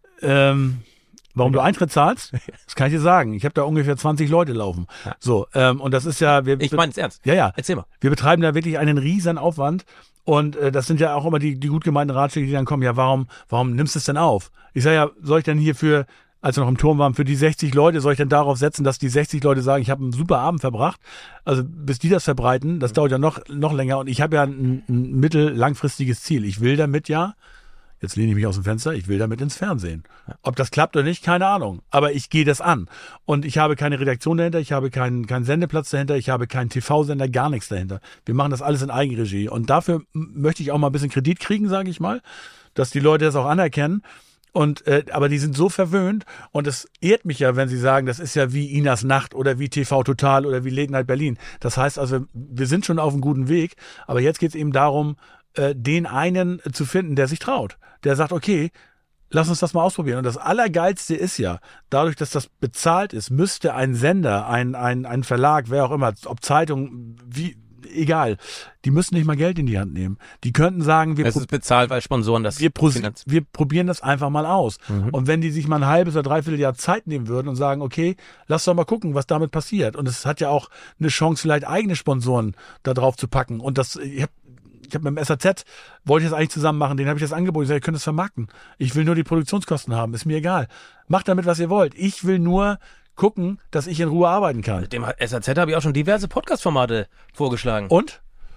Ähm, warum du Eintritt zahlst? Das kann ich dir sagen. Ich habe da ungefähr zwanzig Leute laufen.
Ja.
So, ähm, und das ist ja... Wir,
Ich meine es ernst.
Ja, ja.
Erzähl mal.
Wir betreiben da wirklich einen riesen Aufwand. Und äh, das sind ja auch immer die, die gut gemeinten Ratschläge, die dann kommen. Ja, warum, warum nimmst du es denn auf? Ich sage ja, soll ich denn hier für... als wir noch im Turm waren, für die sechzig Leute, soll ich denn darauf setzen, dass die sechzig Leute sagen, ich habe einen super Abend verbracht? Also bis die das verbreiten, das dauert ja noch noch länger und ich habe ja ein, ein mittel-langfristiges Ziel. Ich will damit ja, jetzt lehne ich mich aus dem Fenster, ich will damit ins Fernsehen. Ob das klappt oder nicht, keine Ahnung. Aber ich gehe das an. Und ich habe keine Redaktion dahinter, ich habe keinen, keinen Sendeplatz dahinter, ich habe keinen T V-Sender, gar nichts dahinter. Wir machen das alles in Eigenregie. Und dafür m- möchte ich auch mal ein bisschen Kredit kriegen, sage ich mal, dass die Leute das auch anerkennen. Und äh, aber die sind so verwöhnt und es ehrt mich ja, wenn sie sagen, das ist ja wie Inas Nacht oder wie T V Total oder wie Late Night Berlin. Das heißt also, wir sind schon auf einem guten Weg, aber jetzt geht es eben darum, äh, den einen zu finden, der sich traut, der sagt, okay, lass uns das mal ausprobieren. Und das Allergeilste ist ja, dadurch, dass das bezahlt ist, müsste ein Sender, ein ein ein Verlag, wer auch immer, ob Zeitung, wie egal, die müssen nicht mal Geld in die Hand nehmen. Die könnten sagen, wir
Es ist bezahlt, weil Sponsoren das
wir, pros-
finanz-
wir probieren das einfach mal aus.
Mhm.
Und wenn die sich mal ein halbes oder dreiviertel Jahr Zeit nehmen würden und sagen, okay, lass doch mal gucken, was damit passiert. Und es hat ja auch eine Chance, vielleicht eigene Sponsoren da drauf zu packen. Und das, ich habe ich hab mit dem S A Z, wollte ich das eigentlich zusammen machen, den habe ich das angeboten. Ich sage, ihr könnt das vermarkten. Ich will nur die Produktionskosten haben, ist mir egal. Macht damit, was ihr wollt. Ich will nur gucken, dass ich in Ruhe arbeiten kann.
Dem S A Z habe ich auch schon diverse Podcast-Formate vorgeschlagen.
Und?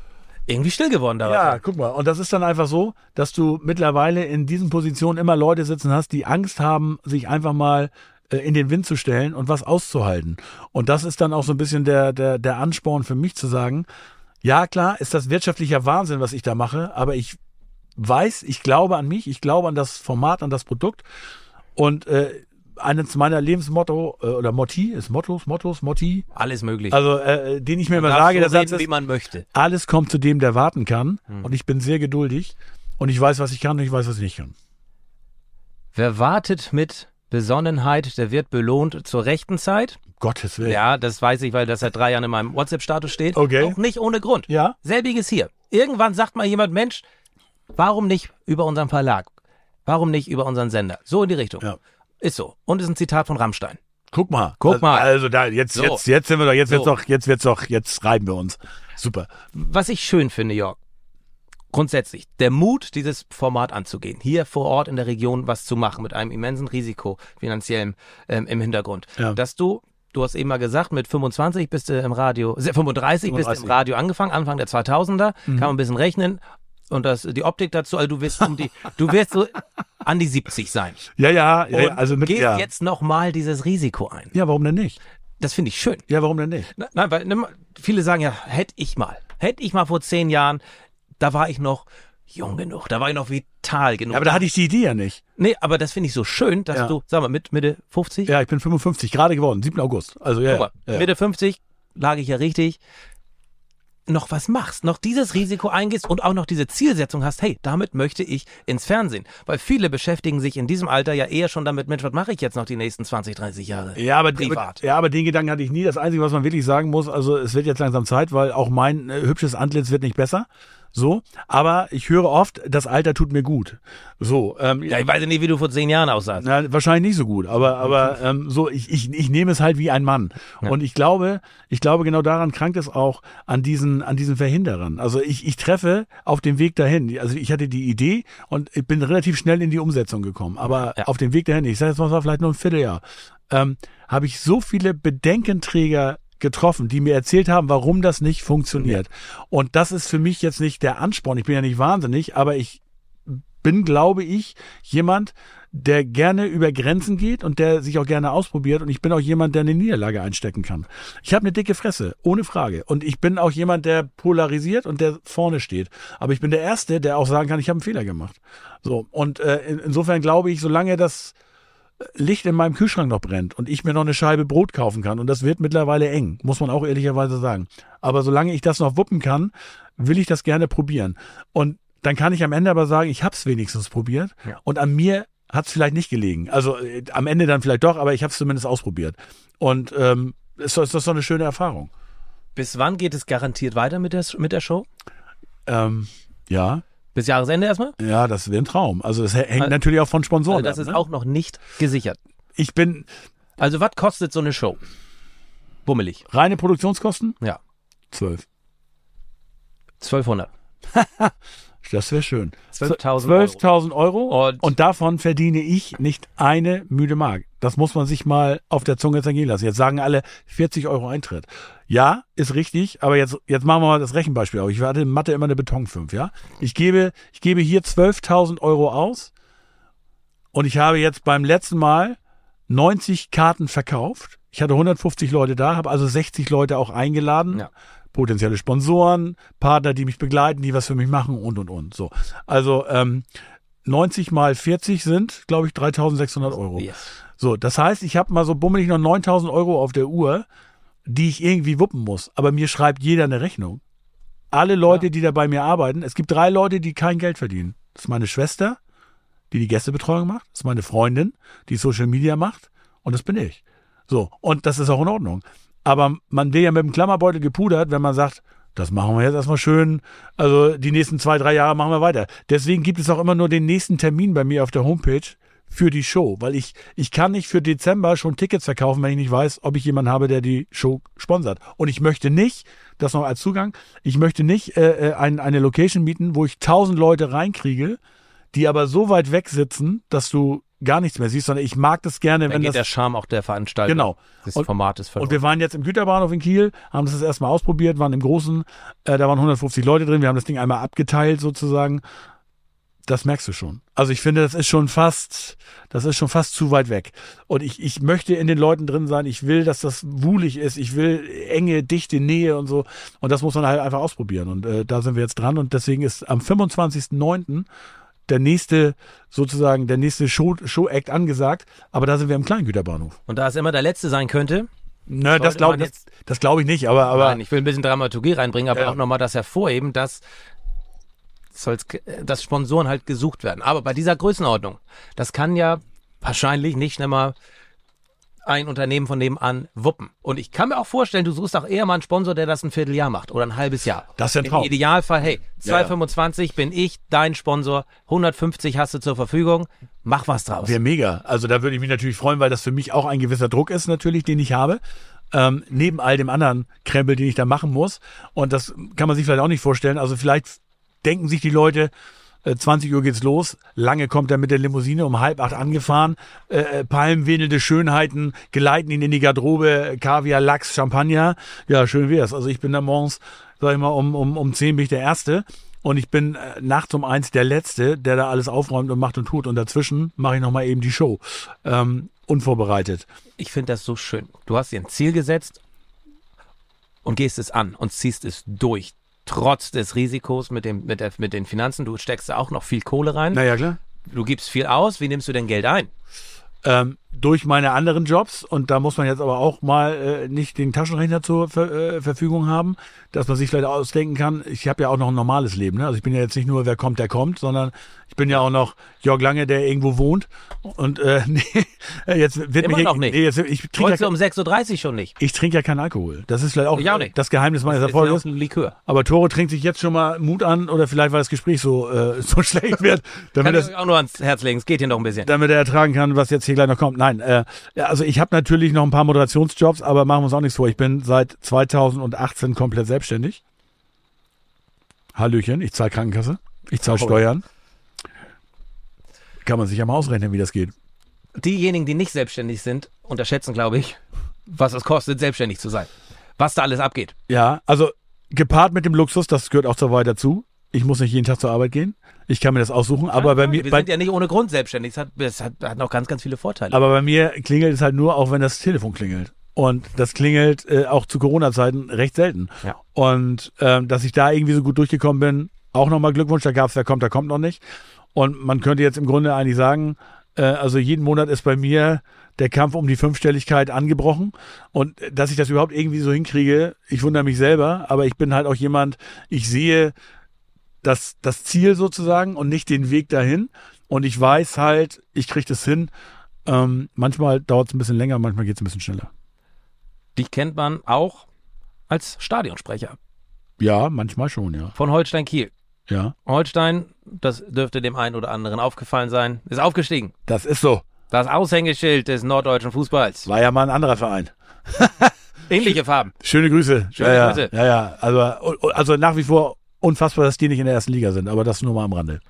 irgendwie still geworden da.
Ja, guck mal. Und das ist dann einfach so, dass du mittlerweile in diesen Positionen immer Leute sitzen hast, die Angst haben, sich einfach mal äh, in den Wind zu stellen und was auszuhalten. Und das ist dann auch so ein bisschen der, der, der Ansporn für mich zu sagen, ja klar, ist das wirtschaftlicher Wahnsinn, was ich da mache, aber ich weiß, ich glaube an mich, ich glaube an das Format, an das Produkt und äh, eines meiner Lebensmotto äh, oder Motti, ist Mottos, Mottos, Motti.
Alles möglich.
Also, äh, den ich mir
Man
immer
darf
sage,
so
der Satz
reden,
ist,
wie man möchte.
alles kommt zu dem, der warten kann.
Hm.
Und ich bin sehr geduldig und ich weiß, was ich kann und ich weiß, was ich nicht kann.
Wer wartet mit Besonnenheit, der wird belohnt zur rechten Zeit.
Gottes Willen.
Ja, das weiß ich, weil das seit drei Jahren in meinem WhatsApp-Status steht.
Okay.
Auch nicht ohne Grund.
Ja?
Selbiges hier. Irgendwann sagt mal jemand, Mensch, warum nicht über unseren Verlag? Warum nicht über unseren Sender? So in die Richtung.
Ja.
Ist so. Und ist ein Zitat von Rammstein.
Guck mal.
Guck
also,
mal.
Also da, jetzt,
So.
jetzt, jetzt sind wir doch, jetzt wird's
So.
doch, jetzt wird's doch, jetzt reiben wir uns. Super.
Was ich schön finde, Jörg, grundsätzlich, der Mut, dieses Format anzugehen, hier vor Ort in der Region was zu machen, mit einem immensen Risiko finanziellem ähm, im Hintergrund,
Ja.
dass du, du hast eben mal gesagt, mit fünfundzwanzig bist du im Radio, fünfunddreißig bist du im
fünfunddreißig.
Radio angefangen, Anfang der zweitausender, kann man ein bisschen rechnen und das, die Optik dazu, also du wirst um die, du wirst so an die siebzig sein.
Ja, ja, ja, ja
Und
also mit,
gehst
ja.
jetzt nochmal dieses Risiko ein.
Ja, warum denn nicht?
Das finde ich schön.
Ja, warum denn nicht?
Na- Nein, weil nimm mal, viele sagen ja, hätte ich mal. Hätte ich mal vor zehn Jahren, da war ich noch jung genug, da war ich noch vital genug.
Ja, aber da hatte ich die Idee ja nicht.
Nee, aber das finde ich so schön, dass
Ja.
du, sag mal, mit Mitte fünfzig?
Ja, ich bin fünfundfünfzig, gerade geworden, siebten August. Also, ja,
Guck mal,
ja, ja.
Mitte fünfzig lag ich ja richtig. Noch was machst, noch dieses Risiko eingehst und auch noch diese Zielsetzung hast, hey, damit möchte ich ins Fernsehen. Weil viele beschäftigen sich in diesem Alter ja eher schon damit, Mensch, was mache ich jetzt noch die nächsten zwanzig, dreißig Jahre?
Ja, aber,
Privat.
aber, ja, aber den Gedanken hatte ich nie. Das Einzige, was man wirklich sagen muss, also es wird jetzt langsam Zeit, weil auch mein äh, hübsches Antlitz wird nicht besser. So, aber ich höre oft, das Alter tut mir gut. So, ähm,
Ja, ich weiß ja nicht, wie du vor zehn Jahren aussahst.
na, wahrscheinlich nicht so gut, aber aber ähm, so ich, ich ich nehme es halt wie ein Mann
Ja.
und ich glaube ich glaube genau daran krankt es auch an diesen an diesen Verhinderern. Also ich ich treffe auf dem Weg dahin. Also ich hatte die Idee und ich bin relativ schnell in die Umsetzung gekommen, aber
Ja.
auf dem Weg dahin, ich sage jetzt mal, es war vielleicht nur ein Vierteljahr, ähm, habe ich so viele Bedenkenträger getroffen, die mir erzählt haben, warum das nicht funktioniert. Und das ist für mich jetzt nicht der Ansporn. Ich bin ja nicht wahnsinnig, aber ich bin, glaube ich, jemand, der gerne über Grenzen geht und der sich auch gerne ausprobiert. Und ich bin auch jemand, der eine Niederlage einstecken kann. Ich habe eine dicke Fresse, ohne Frage. Und ich bin auch jemand, der polarisiert und der vorne steht. Aber ich bin der Erste, der auch sagen kann, ich habe einen Fehler gemacht. So. Und äh, in, insofern glaube ich, solange das Licht in meinem Kühlschrank noch brennt und ich mir noch eine Scheibe Brot kaufen kann, und das wird mittlerweile eng, muss man auch ehrlicherweise sagen. Aber solange ich das noch wuppen kann, will ich das gerne probieren. Und dann kann ich am Ende aber sagen, ich habe es wenigstens probiert
Ja.
und an mir hat es vielleicht nicht gelegen. Also äh, am Ende dann vielleicht doch, aber ich habe es zumindest ausprobiert. Und ähm, ist, ist das so eine schöne Erfahrung.
Bis wann geht es garantiert weiter mit der, mit der Show?
Ähm, ja,
Bis Jahresende erstmal?
ja, das wäre ein Traum. Also das hängt
Also-
natürlich auch von Sponsoren
Also das
ab,
ist
ne?
auch noch nicht gesichert.
Ich bin
Also was kostet so eine Show? Bummelig.
reine Produktionskosten?
Ja.
Zwölf.
zwölfhundert.
Das wäre schön.
zwölftausend Euro.
zwölftausend Euro.
Und-
Und, davon verdiene ich nicht eine müde Mark. Das muss man sich mal auf der Zunge zergehen lassen. Jetzt sagen alle vierzig Euro Eintritt. Ja, ist richtig, aber jetzt, jetzt machen wir mal das Rechenbeispiel auf. Ich hatte in Mathe immer eine Beton fünf, ja. Ich gebe, ich gebe hier zwölftausend Euro aus und ich habe jetzt beim letzten Mal neunzig Karten verkauft. Ich hatte hundertfünfzig Leute da, habe also sechzig Leute auch eingeladen.
Ja.
Potenzielle Sponsoren, Partner, die mich begleiten, die was für mich machen und, und, und. So. Also, ähm, neunzig mal vierzig sind, glaube ich, dreitausendsechshundert Euro.
Yes.
So, das heißt, ich habe mal so bummelig noch neuntausend Euro auf der Uhr, die ich irgendwie wuppen muss. Aber mir schreibt jeder eine Rechnung. Alle Leute,
Ja.
die da bei mir arbeiten, es gibt drei Leute, die kein Geld verdienen. Das ist meine Schwester, die die Gästebetreuung macht. Das ist meine Freundin, die Social Media macht. Und das bin ich. So, und das ist auch in Ordnung. Aber man will ja mit dem Klammerbeutel gepudert, wenn man sagt, das machen wir jetzt erstmal schön. Also die nächsten zwei, drei Jahre machen wir weiter. Deswegen gibt es auch immer nur den nächsten Termin bei mir auf der Homepage für die Show. Weil ich, ich kann nicht für Dezember schon Tickets verkaufen, wenn ich nicht weiß, ob ich jemanden habe, der die Show sponsert. Und ich möchte nicht, das noch als Zugang, ich möchte nicht äh, ein, eine Location mieten, wo ich tausend Leute reinkriege, die aber so weit weg sitzen, dass du gar nichts mehr siehst, sondern ich mag das gerne,
Dann
wenn
geht
das...
der Charme auch der Veranstaltung
Genau.
des
Und-
Formates verloren.
Und wir waren jetzt im Güterbahnhof in Kiel, haben das das erstmal ausprobiert, waren im Großen, äh, da waren hundertfünfzig Leute drin, wir haben das Ding einmal abgeteilt sozusagen. Das merkst du schon. Also ich finde, das ist schon fast, das ist schon fast zu weit weg. Und ich, ich möchte in den Leuten drin sein. Ich will, dass das wuhlig ist. Ich will enge, dichte Nähe und so. Und das muss man halt einfach ausprobieren. Und äh, da sind wir jetzt dran. Und deswegen ist am fünfundzwanzigsten neunten der nächste, sozusagen, der nächste Show, Show-Act angesagt. Aber da sind wir im Kleingüterbahnhof.
Und da es immer der Letzte sein könnte,
Ne, das
sollte
glaube
man
das, das glaub ich nicht. Aber, aber
nein, ich will ein bisschen Dramaturgie reinbringen, aber
Ja.
auch nochmal das hervorheben, dass soll's, dass Sponsoren halt gesucht werden. Aber bei dieser Größenordnung, das kann ja wahrscheinlich nicht schnell mal ein Unternehmen von nebenan wuppen. Und ich kann mir auch vorstellen, du suchst auch eher mal einen Sponsor, der das ein Vierteljahr macht oder ein halbes Jahr.
Das ist ja ein
Im
Traum.
Idealfall, hey,
Ja, ja.
zwei Komma fünfundzwanzig bin ich dein Sponsor, hundertfünfzig hast du zur Verfügung, mach was draus.
wäre mega. Also da würde ich mich natürlich freuen, weil das für mich auch ein gewisser Druck ist natürlich, den ich habe. Ähm, neben all dem anderen Krempel, den ich da machen muss. Und das kann man sich vielleicht auch nicht vorstellen. Also vielleicht denken sich die Leute, äh, zwanzig Uhr geht's los, lange kommt er mit der Limousine um halb acht angefahren, äh, palmwedelnde Schönheiten geleiten ihn in die Garderobe, Kaviar, Lachs, Champagner. Ja, schön wär's. Also ich bin da morgens, sag ich mal, um, um, um zehn bin ich der Erste. Und ich bin äh, nachts um eins der Letzte, der da alles aufräumt und macht und tut. Und dazwischen mache ich nochmal eben die Show. Ähm, unvorbereitet.
Ich finde das so schön. Du hast dir ein Ziel gesetzt und gehst es an und ziehst es durch. Trotz des Risikos mit, dem, mit, der, mit den Finanzen. Du steckst da auch noch viel Kohle rein.
Naja, klar.
Du gibst viel aus. Wie nimmst du denn Geld ein?
Ähm, durch meine anderen Jobs, und da muss man jetzt aber auch mal äh, nicht den Taschenrechner zur Ver äh, Verfügung haben, dass man sich vielleicht ausdenken kann, ich habe ja auch noch ein normales Leben. Ne? Also ich bin ja jetzt nicht nur, wer kommt, der kommt, sondern ich bin ja auch noch Jörg Lange, der irgendwo wohnt. Und äh, nee, jetzt wird
Immer
mich
noch nicht.
Nee, jetzt, ich trinke
Wolltest du
ja,
um sechs Uhr dreißig schon nicht?
ich trinke ja keinen Alkohol. Das ist vielleicht auch,
Ich auch nicht.
das Geheimnis meines
Das ist ja
Erfolges.
auch ein Likör.
Aber Tore trinkt sich jetzt schon mal Mut an, oder vielleicht, weil das Gespräch so, äh, so schlecht wird, damit
Kann
das
ich euch auch nur ans Herz legen. Es geht hier noch ein bisschen.
damit er ertragen kann, was jetzt hier gleich noch kommt. Nein, äh, ja, also ich habe natürlich noch ein paar Moderationsjobs, aber machen wir uns auch nichts vor. Ich bin seit zweitausendachtzehn komplett selbstständig. Hallöchen, ich zahle Krankenkasse, ich zahle
Oh.
Steuern. Kann man sich ja mal ausrechnen, wie das geht.
Diejenigen, die nicht selbstständig sind, unterschätzen, glaube ich, was es kostet, selbstständig zu sein. Was da alles abgeht.
Ja, also gepaart mit dem Luxus, das gehört auch zur Wahrheit dazu. Ich muss nicht jeden Tag zur Arbeit gehen. Ich kann mir das aussuchen, aber bei mir,
Wir
bei,
sind ja nicht ohne Grund selbstständig. Es hat, es hat, hat noch ganz, ganz viele Vorteile.
aber bei mir klingelt es halt nur, auch wenn das Telefon klingelt. Und das klingelt äh, auch zu Corona-Zeiten recht selten.
Ja.
Und ähm, dass ich da irgendwie so gut durchgekommen bin, auch nochmal Glückwunsch. Da gab es, wer kommt, der kommt noch nicht. Und man könnte jetzt im Grunde eigentlich sagen, äh, also jeden Monat ist bei mir der Kampf um die Fünfstelligkeit angebrochen. Und äh, dass ich das überhaupt irgendwie so hinkriege, ich wundere mich selber. Aber ich bin halt auch jemand, ich sehe das, das Ziel sozusagen und nicht den Weg dahin. Und ich weiß halt, ich kriege das hin. Ähm, manchmal dauert es ein bisschen länger, manchmal geht es ein bisschen schneller.
Dich kennt man auch als Stadionsprecher
Ja, manchmal schon, ja.
von Holstein Kiel.
Ja,
Holstein, das dürfte dem einen oder anderen aufgefallen sein, ist aufgestiegen.
das ist so.
Das Aushängeschild des norddeutschen Fußballs.
War ja mal ein anderer Verein.
Ähnliche Farben.
Schöne Grüße.
Schöne
ja,
Grüße.
Ja, ja. Also, also nach wie vor unfassbar, dass die nicht in der ersten Liga sind, aber das nur mal am Rande.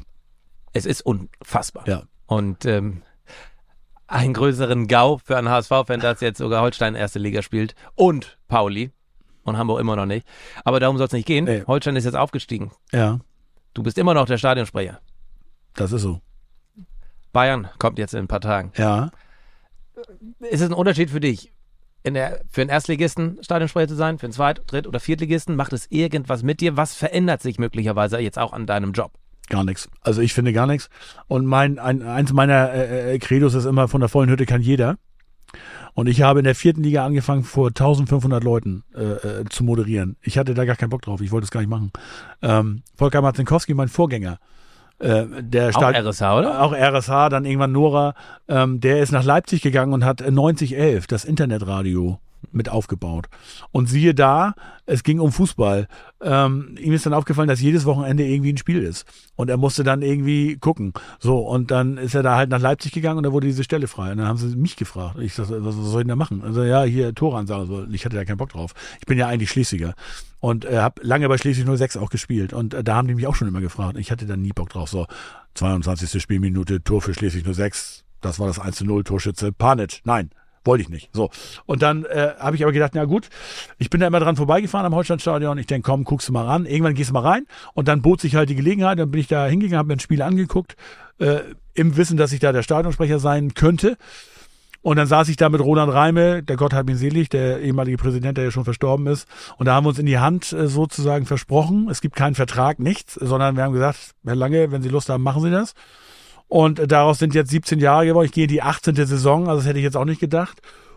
Es ist unfassbar.
Ja.
Und ähm, einen größeren GAU für einen H S V-Fan, dass jetzt sogar Holstein erste Liga spielt und Pauli und Hamburg immer noch nicht. Aber darum soll es nicht gehen.
Nee.
Holstein ist jetzt aufgestiegen.
Ja,
Du bist immer noch der Stadionsprecher.
das ist so.
Bayern kommt jetzt in ein paar Tagen.
Ja.
Ist es ein Unterschied für dich, in der, für einen Erstligisten Stadionsprecher zu sein, für einen Zweit-, Dritt- oder Viertligisten? Macht es irgendwas mit dir? Was verändert sich möglicherweise jetzt auch an deinem Job?
Gar nichts. Also ich finde gar nichts. Und mein ein, eins meiner äh, Credos ist immer, von der vollen Hütte kann jeder. Und ich habe in der vierten Liga angefangen, vor eintausendfünfhundert Leuten äh, äh, zu moderieren. Ich hatte da gar keinen Bock drauf. Ich wollte es gar nicht machen. Ähm, Volker Marzinkowski, mein Vorgänger, äh, der
Auch
Stad-
R S H, oder?
Auch R S H, dann irgendwann Nora. Ähm, der ist nach Leipzig gegangen und hat neunzig elf, das Internetradio, mit aufgebaut. Und siehe da, es ging um Fußball. Ähm, ihm ist dann aufgefallen, dass jedes Wochenende irgendwie ein Spiel ist. Und er musste dann irgendwie gucken. So, und dann ist er da halt nach Leipzig gegangen und da wurde diese Stelle frei. Und dann haben sie mich gefragt. Ich sagte, was soll ich denn da machen? Also ja, hier Tore ansagen. So, ich hatte da keinen Bock drauf. Ich bin ja eigentlich Schleswiger. Und äh, habe lange bei Schleswig null sechs auch gespielt. Und äh, da haben die mich auch schon immer gefragt. Ich hatte da nie Bock drauf. So, zweiundzwanzigste Spielminute, Tor für Schleswig null sechs. Das war das eins zu null, Torschütze. Panic. Nein. Wollte ich nicht. So. Und dann äh, habe ich aber gedacht, na gut, ich bin da immer dran vorbeigefahren am Holsteinstadion. Ich denke, komm, guckst du mal ran. Irgendwann gehst du mal rein. Und dann bot sich halt die Gelegenheit. Dann bin ich da hingegangen, habe mir ein Spiel angeguckt, äh, im Wissen, dass ich da der Stadionsprecher sein könnte. Und dann saß ich da mit Roland Reime, der Gott hab ihn selig, der ehemalige Präsident, der ja schon verstorben ist. Und da haben wir uns in die Hand äh, sozusagen versprochen. Es gibt keinen Vertrag, nichts, sondern wir haben gesagt, Herr Lange, wenn Sie Lust haben, machen Sie das. Und daraus sind jetzt siebzehn Jahre geworden. Ich gehe in die achtzehnte Saison, also das hätte ich jetzt auch nicht gedacht.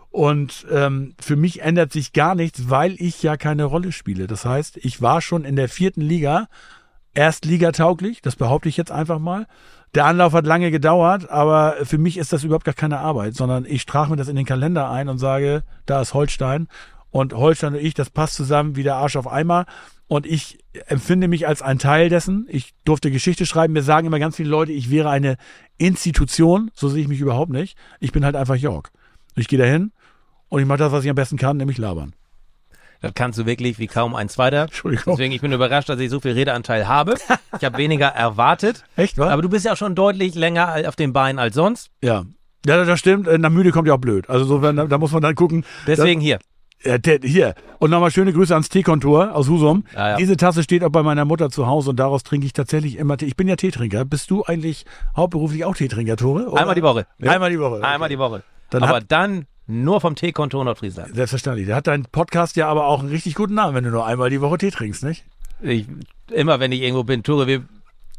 Und ähm, für mich ändert sich gar nichts, weil ich ja keine Rolle spiele. Das heißt, ich war schon in der vierten Liga erstligatauglich, das behaupte ich jetzt einfach mal. Der Anlauf hat lange gedauert, aber für mich ist das überhaupt gar keine Arbeit, sondern ich trage mir das in den Kalender ein und sage, da ist Holstein. Und Holstein und ich, das passt zusammen wie der Arsch auf Eimer. Und ich empfinde mich als ein Teil dessen. Ich durfte Geschichte schreiben. Mir sagen immer ganz viele Leute, ich wäre eine Institution. So sehe ich mich überhaupt nicht. Ich bin halt einfach Jörg. Ich gehe dahin und ich mache das, was ich am besten kann, nämlich labern.
Das kannst du wirklich wie kaum ein Zweiter.
Entschuldigung.
Deswegen, ich bin überrascht, dass ich so viel Redeanteil habe. Ich habe weniger erwartet.
Echt, was?
Aber du bist ja schon deutlich länger auf den Beinen als sonst.
Ja. Ja, das stimmt. Nach müde kommt ja auch blöd. Also so, da, da muss man dann gucken.
Deswegen hier.
Ja, der, hier. Und nochmal schöne Grüße ans Teekontor aus Husum.
Ja, ja.
Diese Tasse steht auch bei meiner Mutter zu Hause und daraus trinke ich tatsächlich immer Tee. Ich bin ja Teetrinker. Bist du eigentlich hauptberuflich auch Teetrinker, Tore? Oder?
Einmal die Woche.
Ja. Einmal die Woche. Okay.
Einmal die Woche.
Dann
aber
hat,
dann nur vom Teekontor Nordfriesland.
Selbstverständlich. Der hat dein Podcast ja aber auch einen richtig guten Namen, wenn du nur einmal die Woche Tee trinkst, nicht?
Ich, immer wenn ich irgendwo bin, Tore, wir,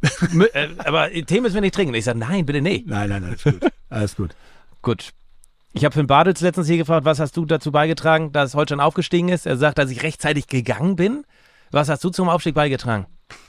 äh, aber Tee müssen wir nicht trinken. Ich sage, nein, bitte nicht.
Nein, nein, nein, ist gut. Alles gut.
Gut. Ich habe Finn Bartels letztens hier gefragt, was hast du dazu beigetragen, dass Holstein aufgestiegen ist? Er sagt, dass ich rechtzeitig gegangen bin. Was hast du zum Aufstieg beigetragen?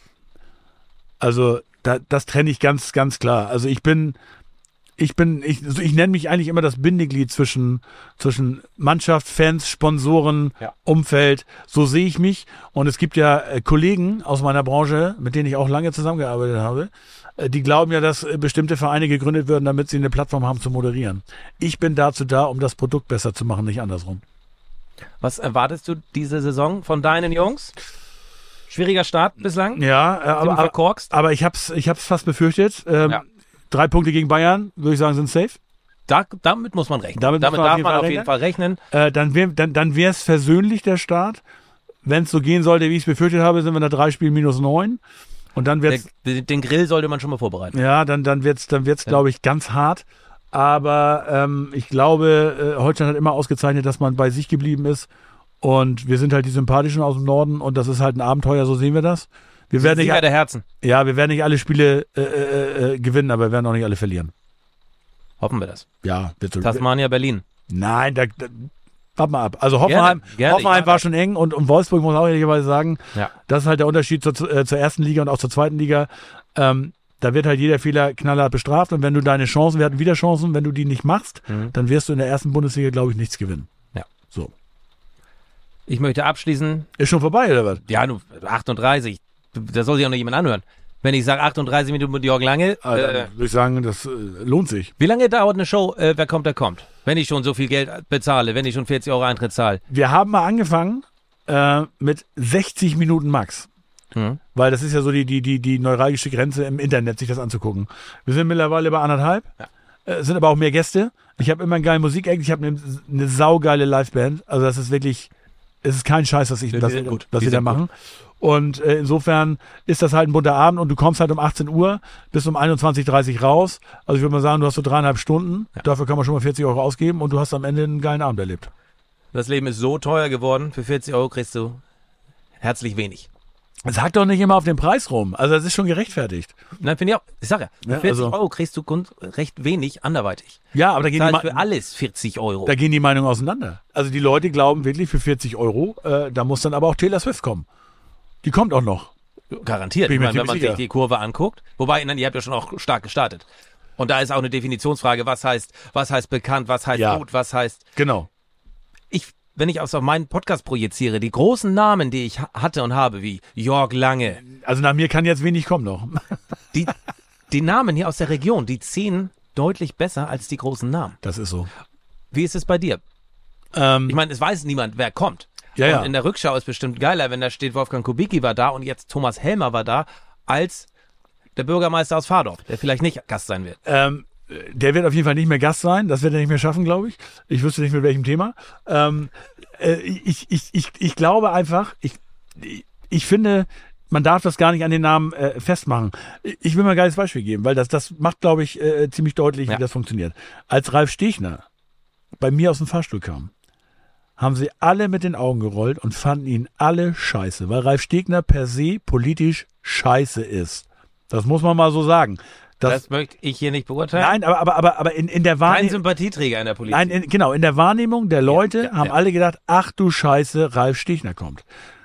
Also, da, das trenne ich ganz, ganz klar. Also ich bin, ich bin, ich, also ich nenne mich eigentlich immer das Bindeglied zwischen, zwischen Mannschaft, Fans, Sponsoren,
Ja.
Umfeld. So sehe ich mich. Und es gibt ja äh, Kollegen aus meiner Branche, mit denen ich auch lange zusammengearbeitet habe, äh, die glauben ja, dass äh, bestimmte Vereine gegründet werden, damit sie eine Plattform haben zu moderieren. Ich bin dazu da, um das Produkt besser zu machen, nicht andersrum.
Was erwartest du diese Saison von deinen Jungs? Schwieriger Start bislang?
Ja, äh,
Sind
aber, aber,
verkorkst?
aber ich hab's, ich hab's fast befürchtet. Ähm,
Ja.
Drei Punkte gegen Bayern, würde ich sagen, sind safe.
Da, damit muss man rechnen.
Damit
Damit,
muss man auf
darf
jeden
man
Fall
auf jeden Fall rechnen.
Äh, dann wäre dann, dann wär's versöhnlich der Start. Wenn es so gehen sollte, wie ich es befürchtet habe, sind wir nach drei Spielen minus neun. Und dann wird's,
Der, den Grill sollte man schon mal vorbereiten.
ja, dann, dann wird's, dann wird's,
Ja.
glaube ich, ganz hart. Aber ähm, ich glaube, äh, Holstein hat immer ausgezeichnet, dass man bei sich geblieben ist. Und wir sind halt die Sympathischen aus dem Norden und das ist halt ein Abenteuer, so sehen wir das. Wir werden nicht,
Sieger der Herzen.
ja, wir werden nicht alle Spiele äh, äh, äh, gewinnen, aber wir werden auch nicht alle verlieren.
Hoffen wir das.
Ja, wird so.
Tasmania, Berlin.
Nein, da, da warte mal ab. Also Hoffenheim,
Gerne, gerne,
Hoffenheim
ich
war
mag
schon eng und, und Wolfsburg muss auch ehrlicherweise sagen,
Ja.
das ist halt der Unterschied zur, äh, zur ersten Liga und auch zur zweiten Liga. Ähm, da wird halt jeder Fehler knallhart bestraft und wenn du deine Chancen, wir hatten wieder Chancen, wenn du die nicht machst,
Mhm.
dann wirst du in der ersten Bundesliga, glaube ich, nichts gewinnen.
Ja.
So.
Ich möchte abschließen.
Ist schon vorbei, oder was?
Ja, du, achtunddreißig. Da soll sich auch noch jemand anhören. Wenn ich sage achtunddreißig Minuten mit Jörg Lange,
Ah, dann
äh,
würde ich sagen, das äh, lohnt sich.
wie lange dauert eine Show? Äh, wer kommt, der kommt. Wenn ich schon so viel Geld bezahle, wenn ich schon vierzig Euro Eintritt zahle.
Wir haben mal angefangen äh, mit sechzig Minuten Max.
Hm.
Weil das ist ja so die, die, die, die neuralgische Grenze im Internet, sich das anzugucken. Wir sind mittlerweile bei anderthalb,
Ja.
äh, sind aber auch mehr Gäste. Ich habe immer einen geilen Musik-Act, ich habe eine, eine saugeile Liveband. Also das ist wirklich, es ist kein Scheiß, was ich,
Die
was,
sind gut.
was
Die
wir da
sind
machen. Und äh, insofern ist das halt ein bunter Abend und du kommst halt um achtzehn Uhr bis um einundzwanzig Uhr dreißig raus. Also ich würde mal sagen, du hast so dreieinhalb Stunden.
Ja.
Dafür kann man schon mal vierzig Euro ausgeben und du hast am Ende einen geilen Abend erlebt.
Das Leben ist so teuer geworden. Für vierzig Euro kriegst du herzlich wenig.
Sag doch nicht immer auf den Preis rum. Also das ist schon gerechtfertigt.
Nein, finde ich auch. Ich sag ja, für
Ja,
vierzig
also-
Euro kriegst du grund- recht wenig anderweitig.
Ja, aber da gehen, die,
Zahlst
Ma-
für alles vierzig Euro.
da gehen die Meinungen auseinander. Also die Leute glauben wirklich für vierzig Euro, äh, da muss dann aber auch Taylor Swift kommen. Die kommt auch noch.
Garantiert.
Bin
Ich
ich mir
meine, wenn man
ziemlich
sich
sicher.
die Kurve anguckt. Wobei, nein, ihr habt ja schon auch stark gestartet. Und da ist auch eine Definitionsfrage, was heißt, was heißt bekannt, was heißt
Ja.
gut, was heißt.
Genau.
Ich wenn ich aufs auf meinen Podcast projiziere, die großen Namen, die ich ha- hatte und habe, wie Jörg Lange,
Also nach mir kann jetzt wenig kommen noch.
die, die Namen hier aus der Region, die ziehen deutlich besser als die großen Namen.
Das ist so.
Wie ist es bei dir?
Ähm,
Ich meine, es weiß niemand, wer kommt.
Ja,
und
ja.
in der Rückschau ist bestimmt geiler, wenn da steht, Wolfgang Kubicki war da und jetzt Thomas Helmer war da, als der Bürgermeister aus Fahrdorf, der vielleicht nicht Gast sein wird.
Ähm, der wird auf jeden Fall nicht mehr Gast sein. Das wird er nicht mehr schaffen, glaube ich. Ich wüsste nicht mit welchem Thema. Ähm, äh, ich, ich, ich, ich glaube einfach, ich, ich finde, man darf das gar nicht an den Namen äh, festmachen. Ich will mal ein geiles Beispiel geben, weil das, das macht, glaube ich, äh, ziemlich deutlich,
Ja.
wie das funktioniert. Als Ralf Stegner bei mir aus dem Fahrstuhl kam, haben sie alle mit den Augen gerollt und fanden ihn alle scheiße, weil Ralf Stegner per se politisch scheiße ist. Das muss man mal so sagen.
Das,
Das,
möchte ich hier nicht beurteilen.
nein, aber, aber, aber, aber in, in der
Kein
Wahrnehmung,
Sympathieträger in der Politik.
nein, in, genau, in der Wahrnehmung der Leute
ja,
haben
ja.
alle gedacht, ach du Scheiße, Ralf Stegner kommt.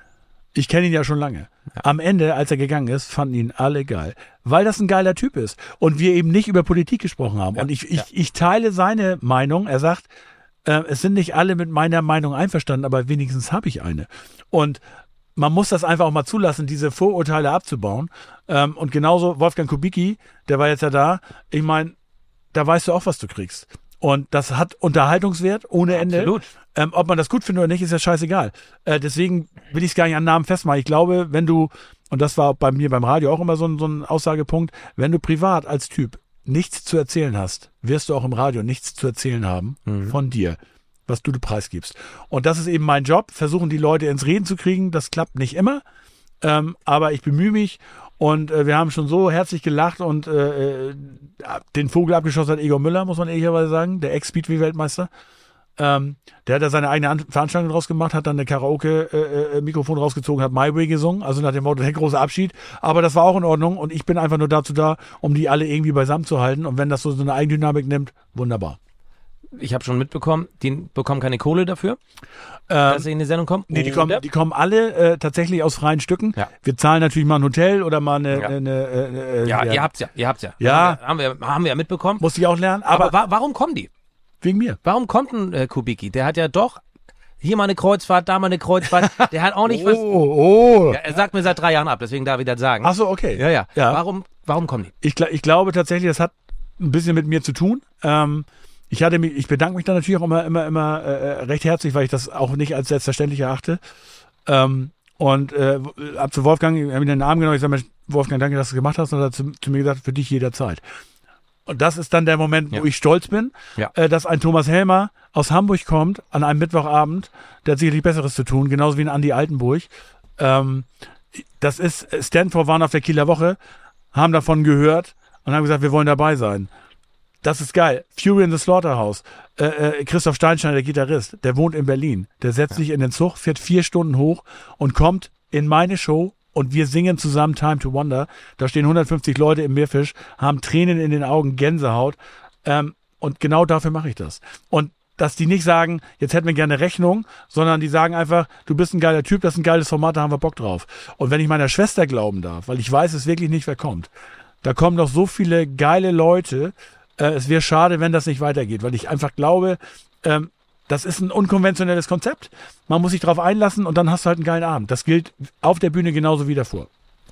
Ich kenne ihn ja schon lange. Am Ende, als er gegangen ist, fanden ihn alle geil. Weil das ein geiler Typ ist. Und wir eben nicht über Politik gesprochen haben.
Ja,
Und ich, ich,
ja.
ich teile seine Meinung. Er sagt, äh, es sind nicht alle mit meiner Meinung einverstanden, aber wenigstens habe ich eine. Und man muss das einfach auch mal zulassen, diese Vorurteile abzubauen. Ähm, und genauso Wolfgang Kubicki, der war jetzt ja da. Ich meine, da weißt du auch, was du kriegst. Und das hat Unterhaltungswert ohne Ende.
Absolut.
Ähm, ob man das gut findet oder nicht, ist ja scheißegal. Äh, deswegen will ich es gar nicht an Namen festmachen. Ich glaube, wenn du, und das war bei mir beim Radio auch immer so ein, so ein Aussagepunkt, wenn du privat als Typ nichts zu erzählen hast, wirst du auch im Radio nichts zu erzählen haben
Mhm.
von dir, was du du preisgibst. Und das ist eben mein Job, versuchen die Leute ins Reden zu kriegen. Das klappt nicht immer, ähm, aber ich bemühe mich. Und äh, wir haben schon so herzlich gelacht und äh, äh, den Vogel abgeschossen hat Egon Müller, muss man ehrlicherweise sagen, der Ex-Speedway-Weltmeister. Ähm, der hat da seine eigene An- Veranstaltung draus gemacht, hat dann eine Karaoke-Mikrofon rausgezogen, hat My Way gesungen, also nach dem Motto, der große Abschied. Aber das war auch in Ordnung und ich bin einfach nur dazu da, um die alle irgendwie beisammen zu halten. Und wenn das so, so eine Eigendynamik nimmt, wunderbar.
Ich habe schon mitbekommen, die bekommen keine Kohle dafür,
Ähm,
dass sie in die Sendung kommen.
Nee, die
Oder-
kommen, die kommen alle äh, tatsächlich aus freien Stücken.
Ja.
Wir zahlen natürlich mal ein Hotel oder mal eine,
Ja.
eine, äh, äh,
ja, ihr habt's ja, ihr habt's ja.
Ja.
Haben wir, haben wir ja mitbekommen.
musste ich auch lernen,
Aber,
aber,
wa warum kommen die?
wegen mir.
Warum kommt ein äh, Kubicki? Der hat ja doch hier mal eine Kreuzfahrt, da mal eine Kreuzfahrt. Der hat auch nicht was.
oh.
Ja, er sagt mir seit drei Jahren ab, deswegen darf ich das sagen.
Ach so, okay.
Ja, ja.
Ja.
Warum, warum kommen die?
Ich, gla- ich glaube tatsächlich, das hat ein bisschen mit mir zu tun. Ähm, ich hatte mich, ich bedanke mich da natürlich auch immer, immer, immer äh, recht herzlich, weil ich das auch nicht als selbstverständlich erachte. Ähm, und äh, ab zu Wolfgang, ich habe ihn in den Arm genommen, ich sage, Mensch, Wolfgang, danke, dass du es gemacht hast. Und er hat zu, zu mir gesagt, für dich jederzeit. Und das ist dann der Moment,
Ja.
wo ich stolz bin,
Ja.
äh, dass ein Thomas Helmer aus Hamburg kommt, an einem Mittwochabend, der hat sicherlich Besseres zu tun, genauso wie ein Andi Altenburg. Ähm, das ist, Stanford waren auf der Kieler Woche, haben davon gehört und haben gesagt, wir wollen dabei sein. Das ist geil. Fury in the Slaughterhouse. Äh, äh, Christoph Steinstein, der Gitarrist, der wohnt in Berlin. Der setzt sich in den Zug, fährt vier Stunden hoch und kommt in meine Show und wir singen zusammen Time to Wonder. Da stehen hundertfünfzig Leute im Meerfisch, haben Tränen in den Augen, Gänsehaut. Ähm, und genau dafür mache ich das. Und dass die nicht sagen, jetzt hätten wir gerne Rechnung, sondern die sagen einfach, du bist ein geiler Typ, das ist ein geiles Format, da haben wir Bock drauf. Und wenn ich meiner Schwester glauben darf, weil ich weiß es wirklich nicht, wer kommt, da kommen noch so viele geile Leute. Äh, es wäre schade, wenn das nicht weitergeht, weil ich einfach glaube, ähm, das ist ein unkonventionelles Konzept. Man muss sich darauf einlassen und dann hast du halt einen geilen Abend. Das gilt auf der Bühne genauso wie davor.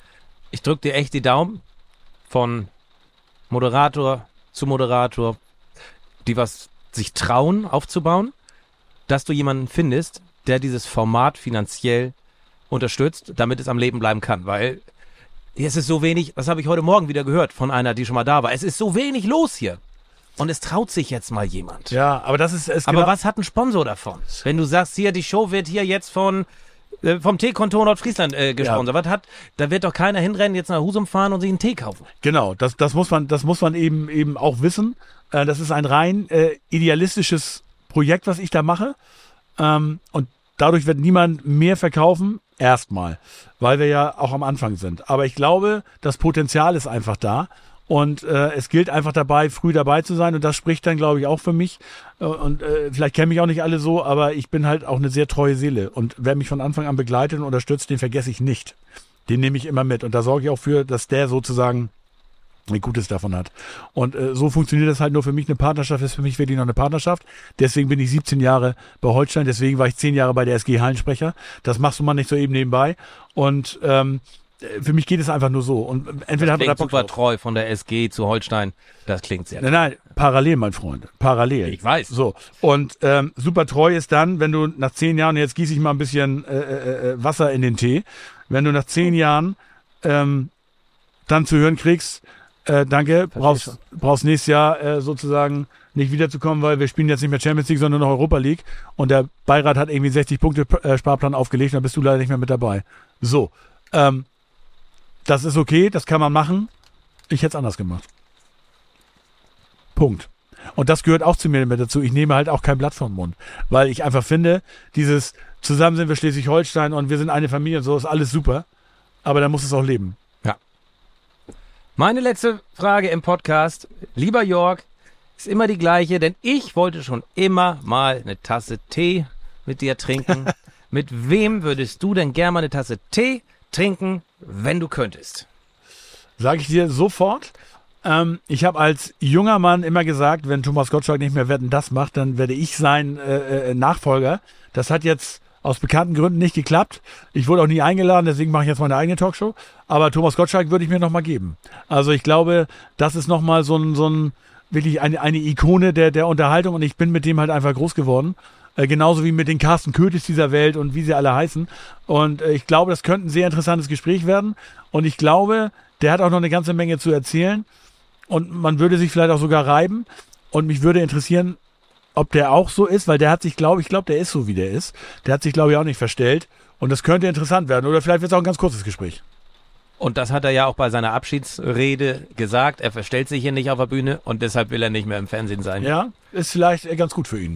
Ich drücke dir echt die Daumen von Moderator zu Moderator, die was sich trauen aufzubauen, dass du jemanden findest, der dieses Format finanziell unterstützt, damit es am Leben bleiben kann, weil es ist so wenig, das habe ich heute Morgen wieder gehört von einer, die schon mal da war, es ist so wenig los hier und es traut sich jetzt mal jemand.
Ja, aber das ist es.
Aber was hat ein Sponsor davon? Wenn du sagst, hier, die Show wird hier jetzt von äh, vom Teekontor Nordfriesland äh, gesponsert. Was hat, da wird doch keiner hinrennen, jetzt nach Husum fahren und sich einen Tee kaufen.
Genau, das, das muss man, das muss man eben, eben auch wissen. Äh, das ist ein rein äh, idealistisches Projekt, was ich da mache. Ähm, und dadurch wird niemand mehr verkaufen, erstmal, weil wir ja auch am Anfang sind. Aber ich glaube, das Potenzial ist einfach da. Und äh, es gilt einfach dabei, früh dabei zu sein. Und das spricht dann, glaube ich, auch für mich. Äh, und äh, vielleicht kennen mich auch nicht alle so, aber ich bin halt auch eine sehr treue Seele. Und wer mich von Anfang an begleitet und unterstützt, den vergesse ich nicht. Den nehme ich immer mit. Und da sorge ich auch für, dass der sozusagen ein Gutes davon hat. Und äh, so funktioniert das halt nur für mich. Eine Partnerschaft ist für mich wirklich noch eine Partnerschaft. Deswegen bin ich siebzehn Jahre bei Holstein, deswegen war ich zehn Jahre bei der S G Hallensprecher. Das machst du mal nicht so eben nebenbei. Und ähm, für mich geht es einfach nur so. Und entweder
das klingt
hat man da
super treu von der S G zu Holstein. Das klingt sehr
Nein, nein, parallel, mein Freund. Parallel.
Ich weiß.
So. Und ähm, super treu ist dann, wenn du nach zehn Jahren, jetzt gieße ich mal ein bisschen äh, äh, Wasser in den Tee, wenn du nach zehn Jahren ähm, dann zu hören kriegst, äh, danke, brauchst, brauchst nächstes Jahr äh, sozusagen nicht wiederzukommen, weil wir spielen jetzt nicht mehr Champions League, sondern noch Europa League. Und der Beirat hat irgendwie sechzig Punkte äh, Sparplan aufgelegt, dann bist du leider nicht mehr mit dabei. So. Ähm, das ist okay, das kann man machen. Ich hätte es anders gemacht. Punkt. Und das gehört auch zu mir mit dazu. Ich nehme halt auch kein Blatt vom Mund. Weil ich einfach finde, dieses zusammen sind wir Schleswig-Holstein und wir sind eine Familie und so ist alles super. Aber dann muss es auch leben.
Ja. Meine letzte Frage im Podcast, lieber Jörg, ist immer die gleiche, denn ich wollte schon immer mal eine Tasse Tee mit dir trinken. Mit wem würdest du denn gerne mal eine Tasse Tee trinken, wenn du könntest?
Sage ich dir sofort. Ähm, ich habe als junger Mann immer gesagt, wenn Thomas Gottschalk nicht mehr Wetten, das macht, dann werde ich sein äh, äh, Nachfolger. Das hat jetzt aus bekannten Gründen nicht geklappt. Ich wurde auch nie eingeladen, deswegen mache ich jetzt meine eigene Talkshow. Aber Thomas Gottschalk würde ich mir nochmal geben. Also ich glaube, das ist nochmal so ein, so ein wirklich eine, eine Ikone der, der Unterhaltung und ich bin mit dem halt einfach groß geworden. Äh, genauso wie mit den Carsten Köthis dieser Welt und wie sie alle heißen. Und äh, ich glaube, das könnte ein sehr interessantes Gespräch werden. Und ich glaube, der hat auch noch eine ganze Menge zu erzählen. Und man würde sich vielleicht auch sogar reiben. Und mich würde interessieren, ob der auch so ist, weil der hat sich, glaube ich, glaube, der ist so, wie der ist. Der hat sich, glaube ich, auch nicht verstellt. Und das könnte interessant werden. Oder vielleicht wird es auch ein ganz kurzes Gespräch.
Und das hat er ja auch bei seiner Abschiedsrede gesagt. Er verstellt sich hier nicht auf der Bühne und deshalb will er nicht mehr im Fernsehen sein.
Ja, ist vielleicht ganz gut für ihn.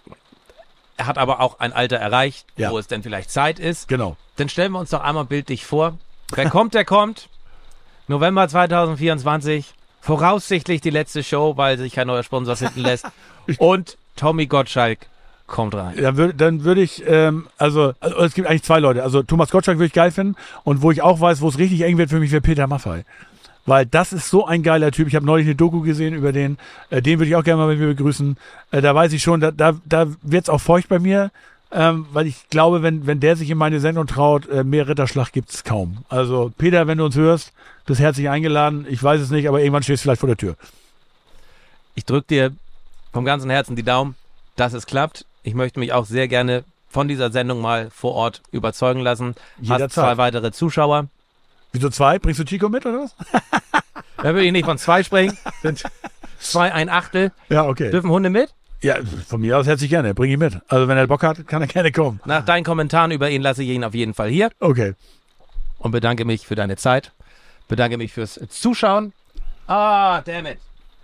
Er hat aber auch ein Alter erreicht,
ja.
wo es denn vielleicht Zeit ist.
Genau.
Dann stellen wir uns doch einmal bildlich vor. Wer kommt, der kommt. November zwanzig vierundzwanzig. Voraussichtlich die letzte Show, weil sich kein neuer Sponsor finden lässt. Und Tommy Gottschalk kommt rein.
Dann würde dann würd ich, ähm, also, also es gibt eigentlich zwei Leute. Also Thomas Gottschalk würde ich geil finden. Und wo ich auch weiß, wo es richtig eng wird für mich, wäre Peter Maffay. Weil das ist so ein geiler Typ. Ich habe neulich eine Doku gesehen über den. Äh, den würde ich auch gerne mal mit mir begrüßen. Äh, da weiß ich schon, da, da, da wird es auch feucht bei mir. Ähm, weil ich glaube, wenn, wenn der sich in meine Sendung traut, äh, mehr Ritterschlag gibt es kaum. Also Peter, wenn du uns hörst, bist herzlich eingeladen. Ich weiß es nicht, aber irgendwann stehst du vielleicht vor der Tür.
Ich drücke dir vom ganzen Herzen die Daumen, dass es klappt. Ich möchte mich auch sehr gerne von dieser Sendung mal vor Ort überzeugen lassen.
Jederzeit.
Hast zwei weitere Zuschauer.
Wieso zwei? Bringst du Chico mit, oder was?
Da würde ich nicht von zwei sprechen. Sind zwei ein Achtel.
Ja, okay.
Dürfen Hunde mit?
Ja, von mir aus herzlich gerne. Bring ihn mit. Also wenn er Bock hat, kann er gerne kommen.
Nach deinen Kommentaren über ihn lasse ich ihn auf jeden Fall hier.
Okay.
Und bedanke mich für deine Zeit. Bedanke mich fürs Zuschauen. Ah, damn it.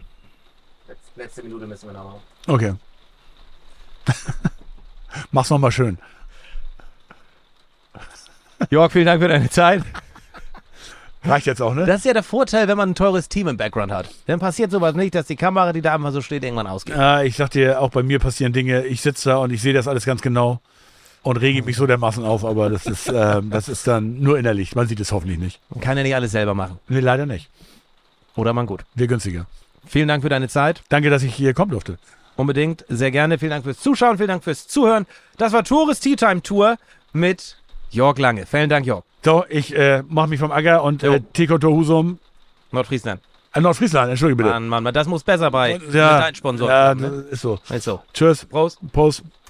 Letzte Minute müssen wir noch machen.
Okay. Mach's nochmal schön.
Jörg, vielen Dank für deine Zeit.
Reicht jetzt auch, ne?
Das ist ja der Vorteil, wenn man ein teures Team im Background hat. Dann passiert sowas nicht, dass die Kamera, die da einfach so steht, irgendwann ausgeht.
Äh, ich sag dir, auch bei mir passieren Dinge. Ich sitze da und ich sehe das alles ganz genau und rege mich so dermaßen auf, aber das ist, äh, das ist dann nur innerlich. Man sieht es hoffentlich nicht.
Man kann ja nicht alles selber machen.
Nee, leider nicht.
Oder man gut.
Wir günstiger.
Vielen Dank für deine Zeit.
Danke, dass ich hier kommen durfte.
Unbedingt, sehr gerne. Vielen Dank fürs Zuschauen, vielen Dank fürs Zuhören. Das war Tores Tea Time Tour mit Jörg Lange. Vielen Dank, Jörg.
So, ich äh, mache mich vom Acker und äh, Teko Tohusum.
Nordfriesland.
Äh, Nordfriesland, entschuldige bitte.
Mann, Mann, das muss besser bei
ja,
deinen Sponsoren.
Ja,
ne?
ist so.
Ist so.
Tschüss.
Prost.
Prost.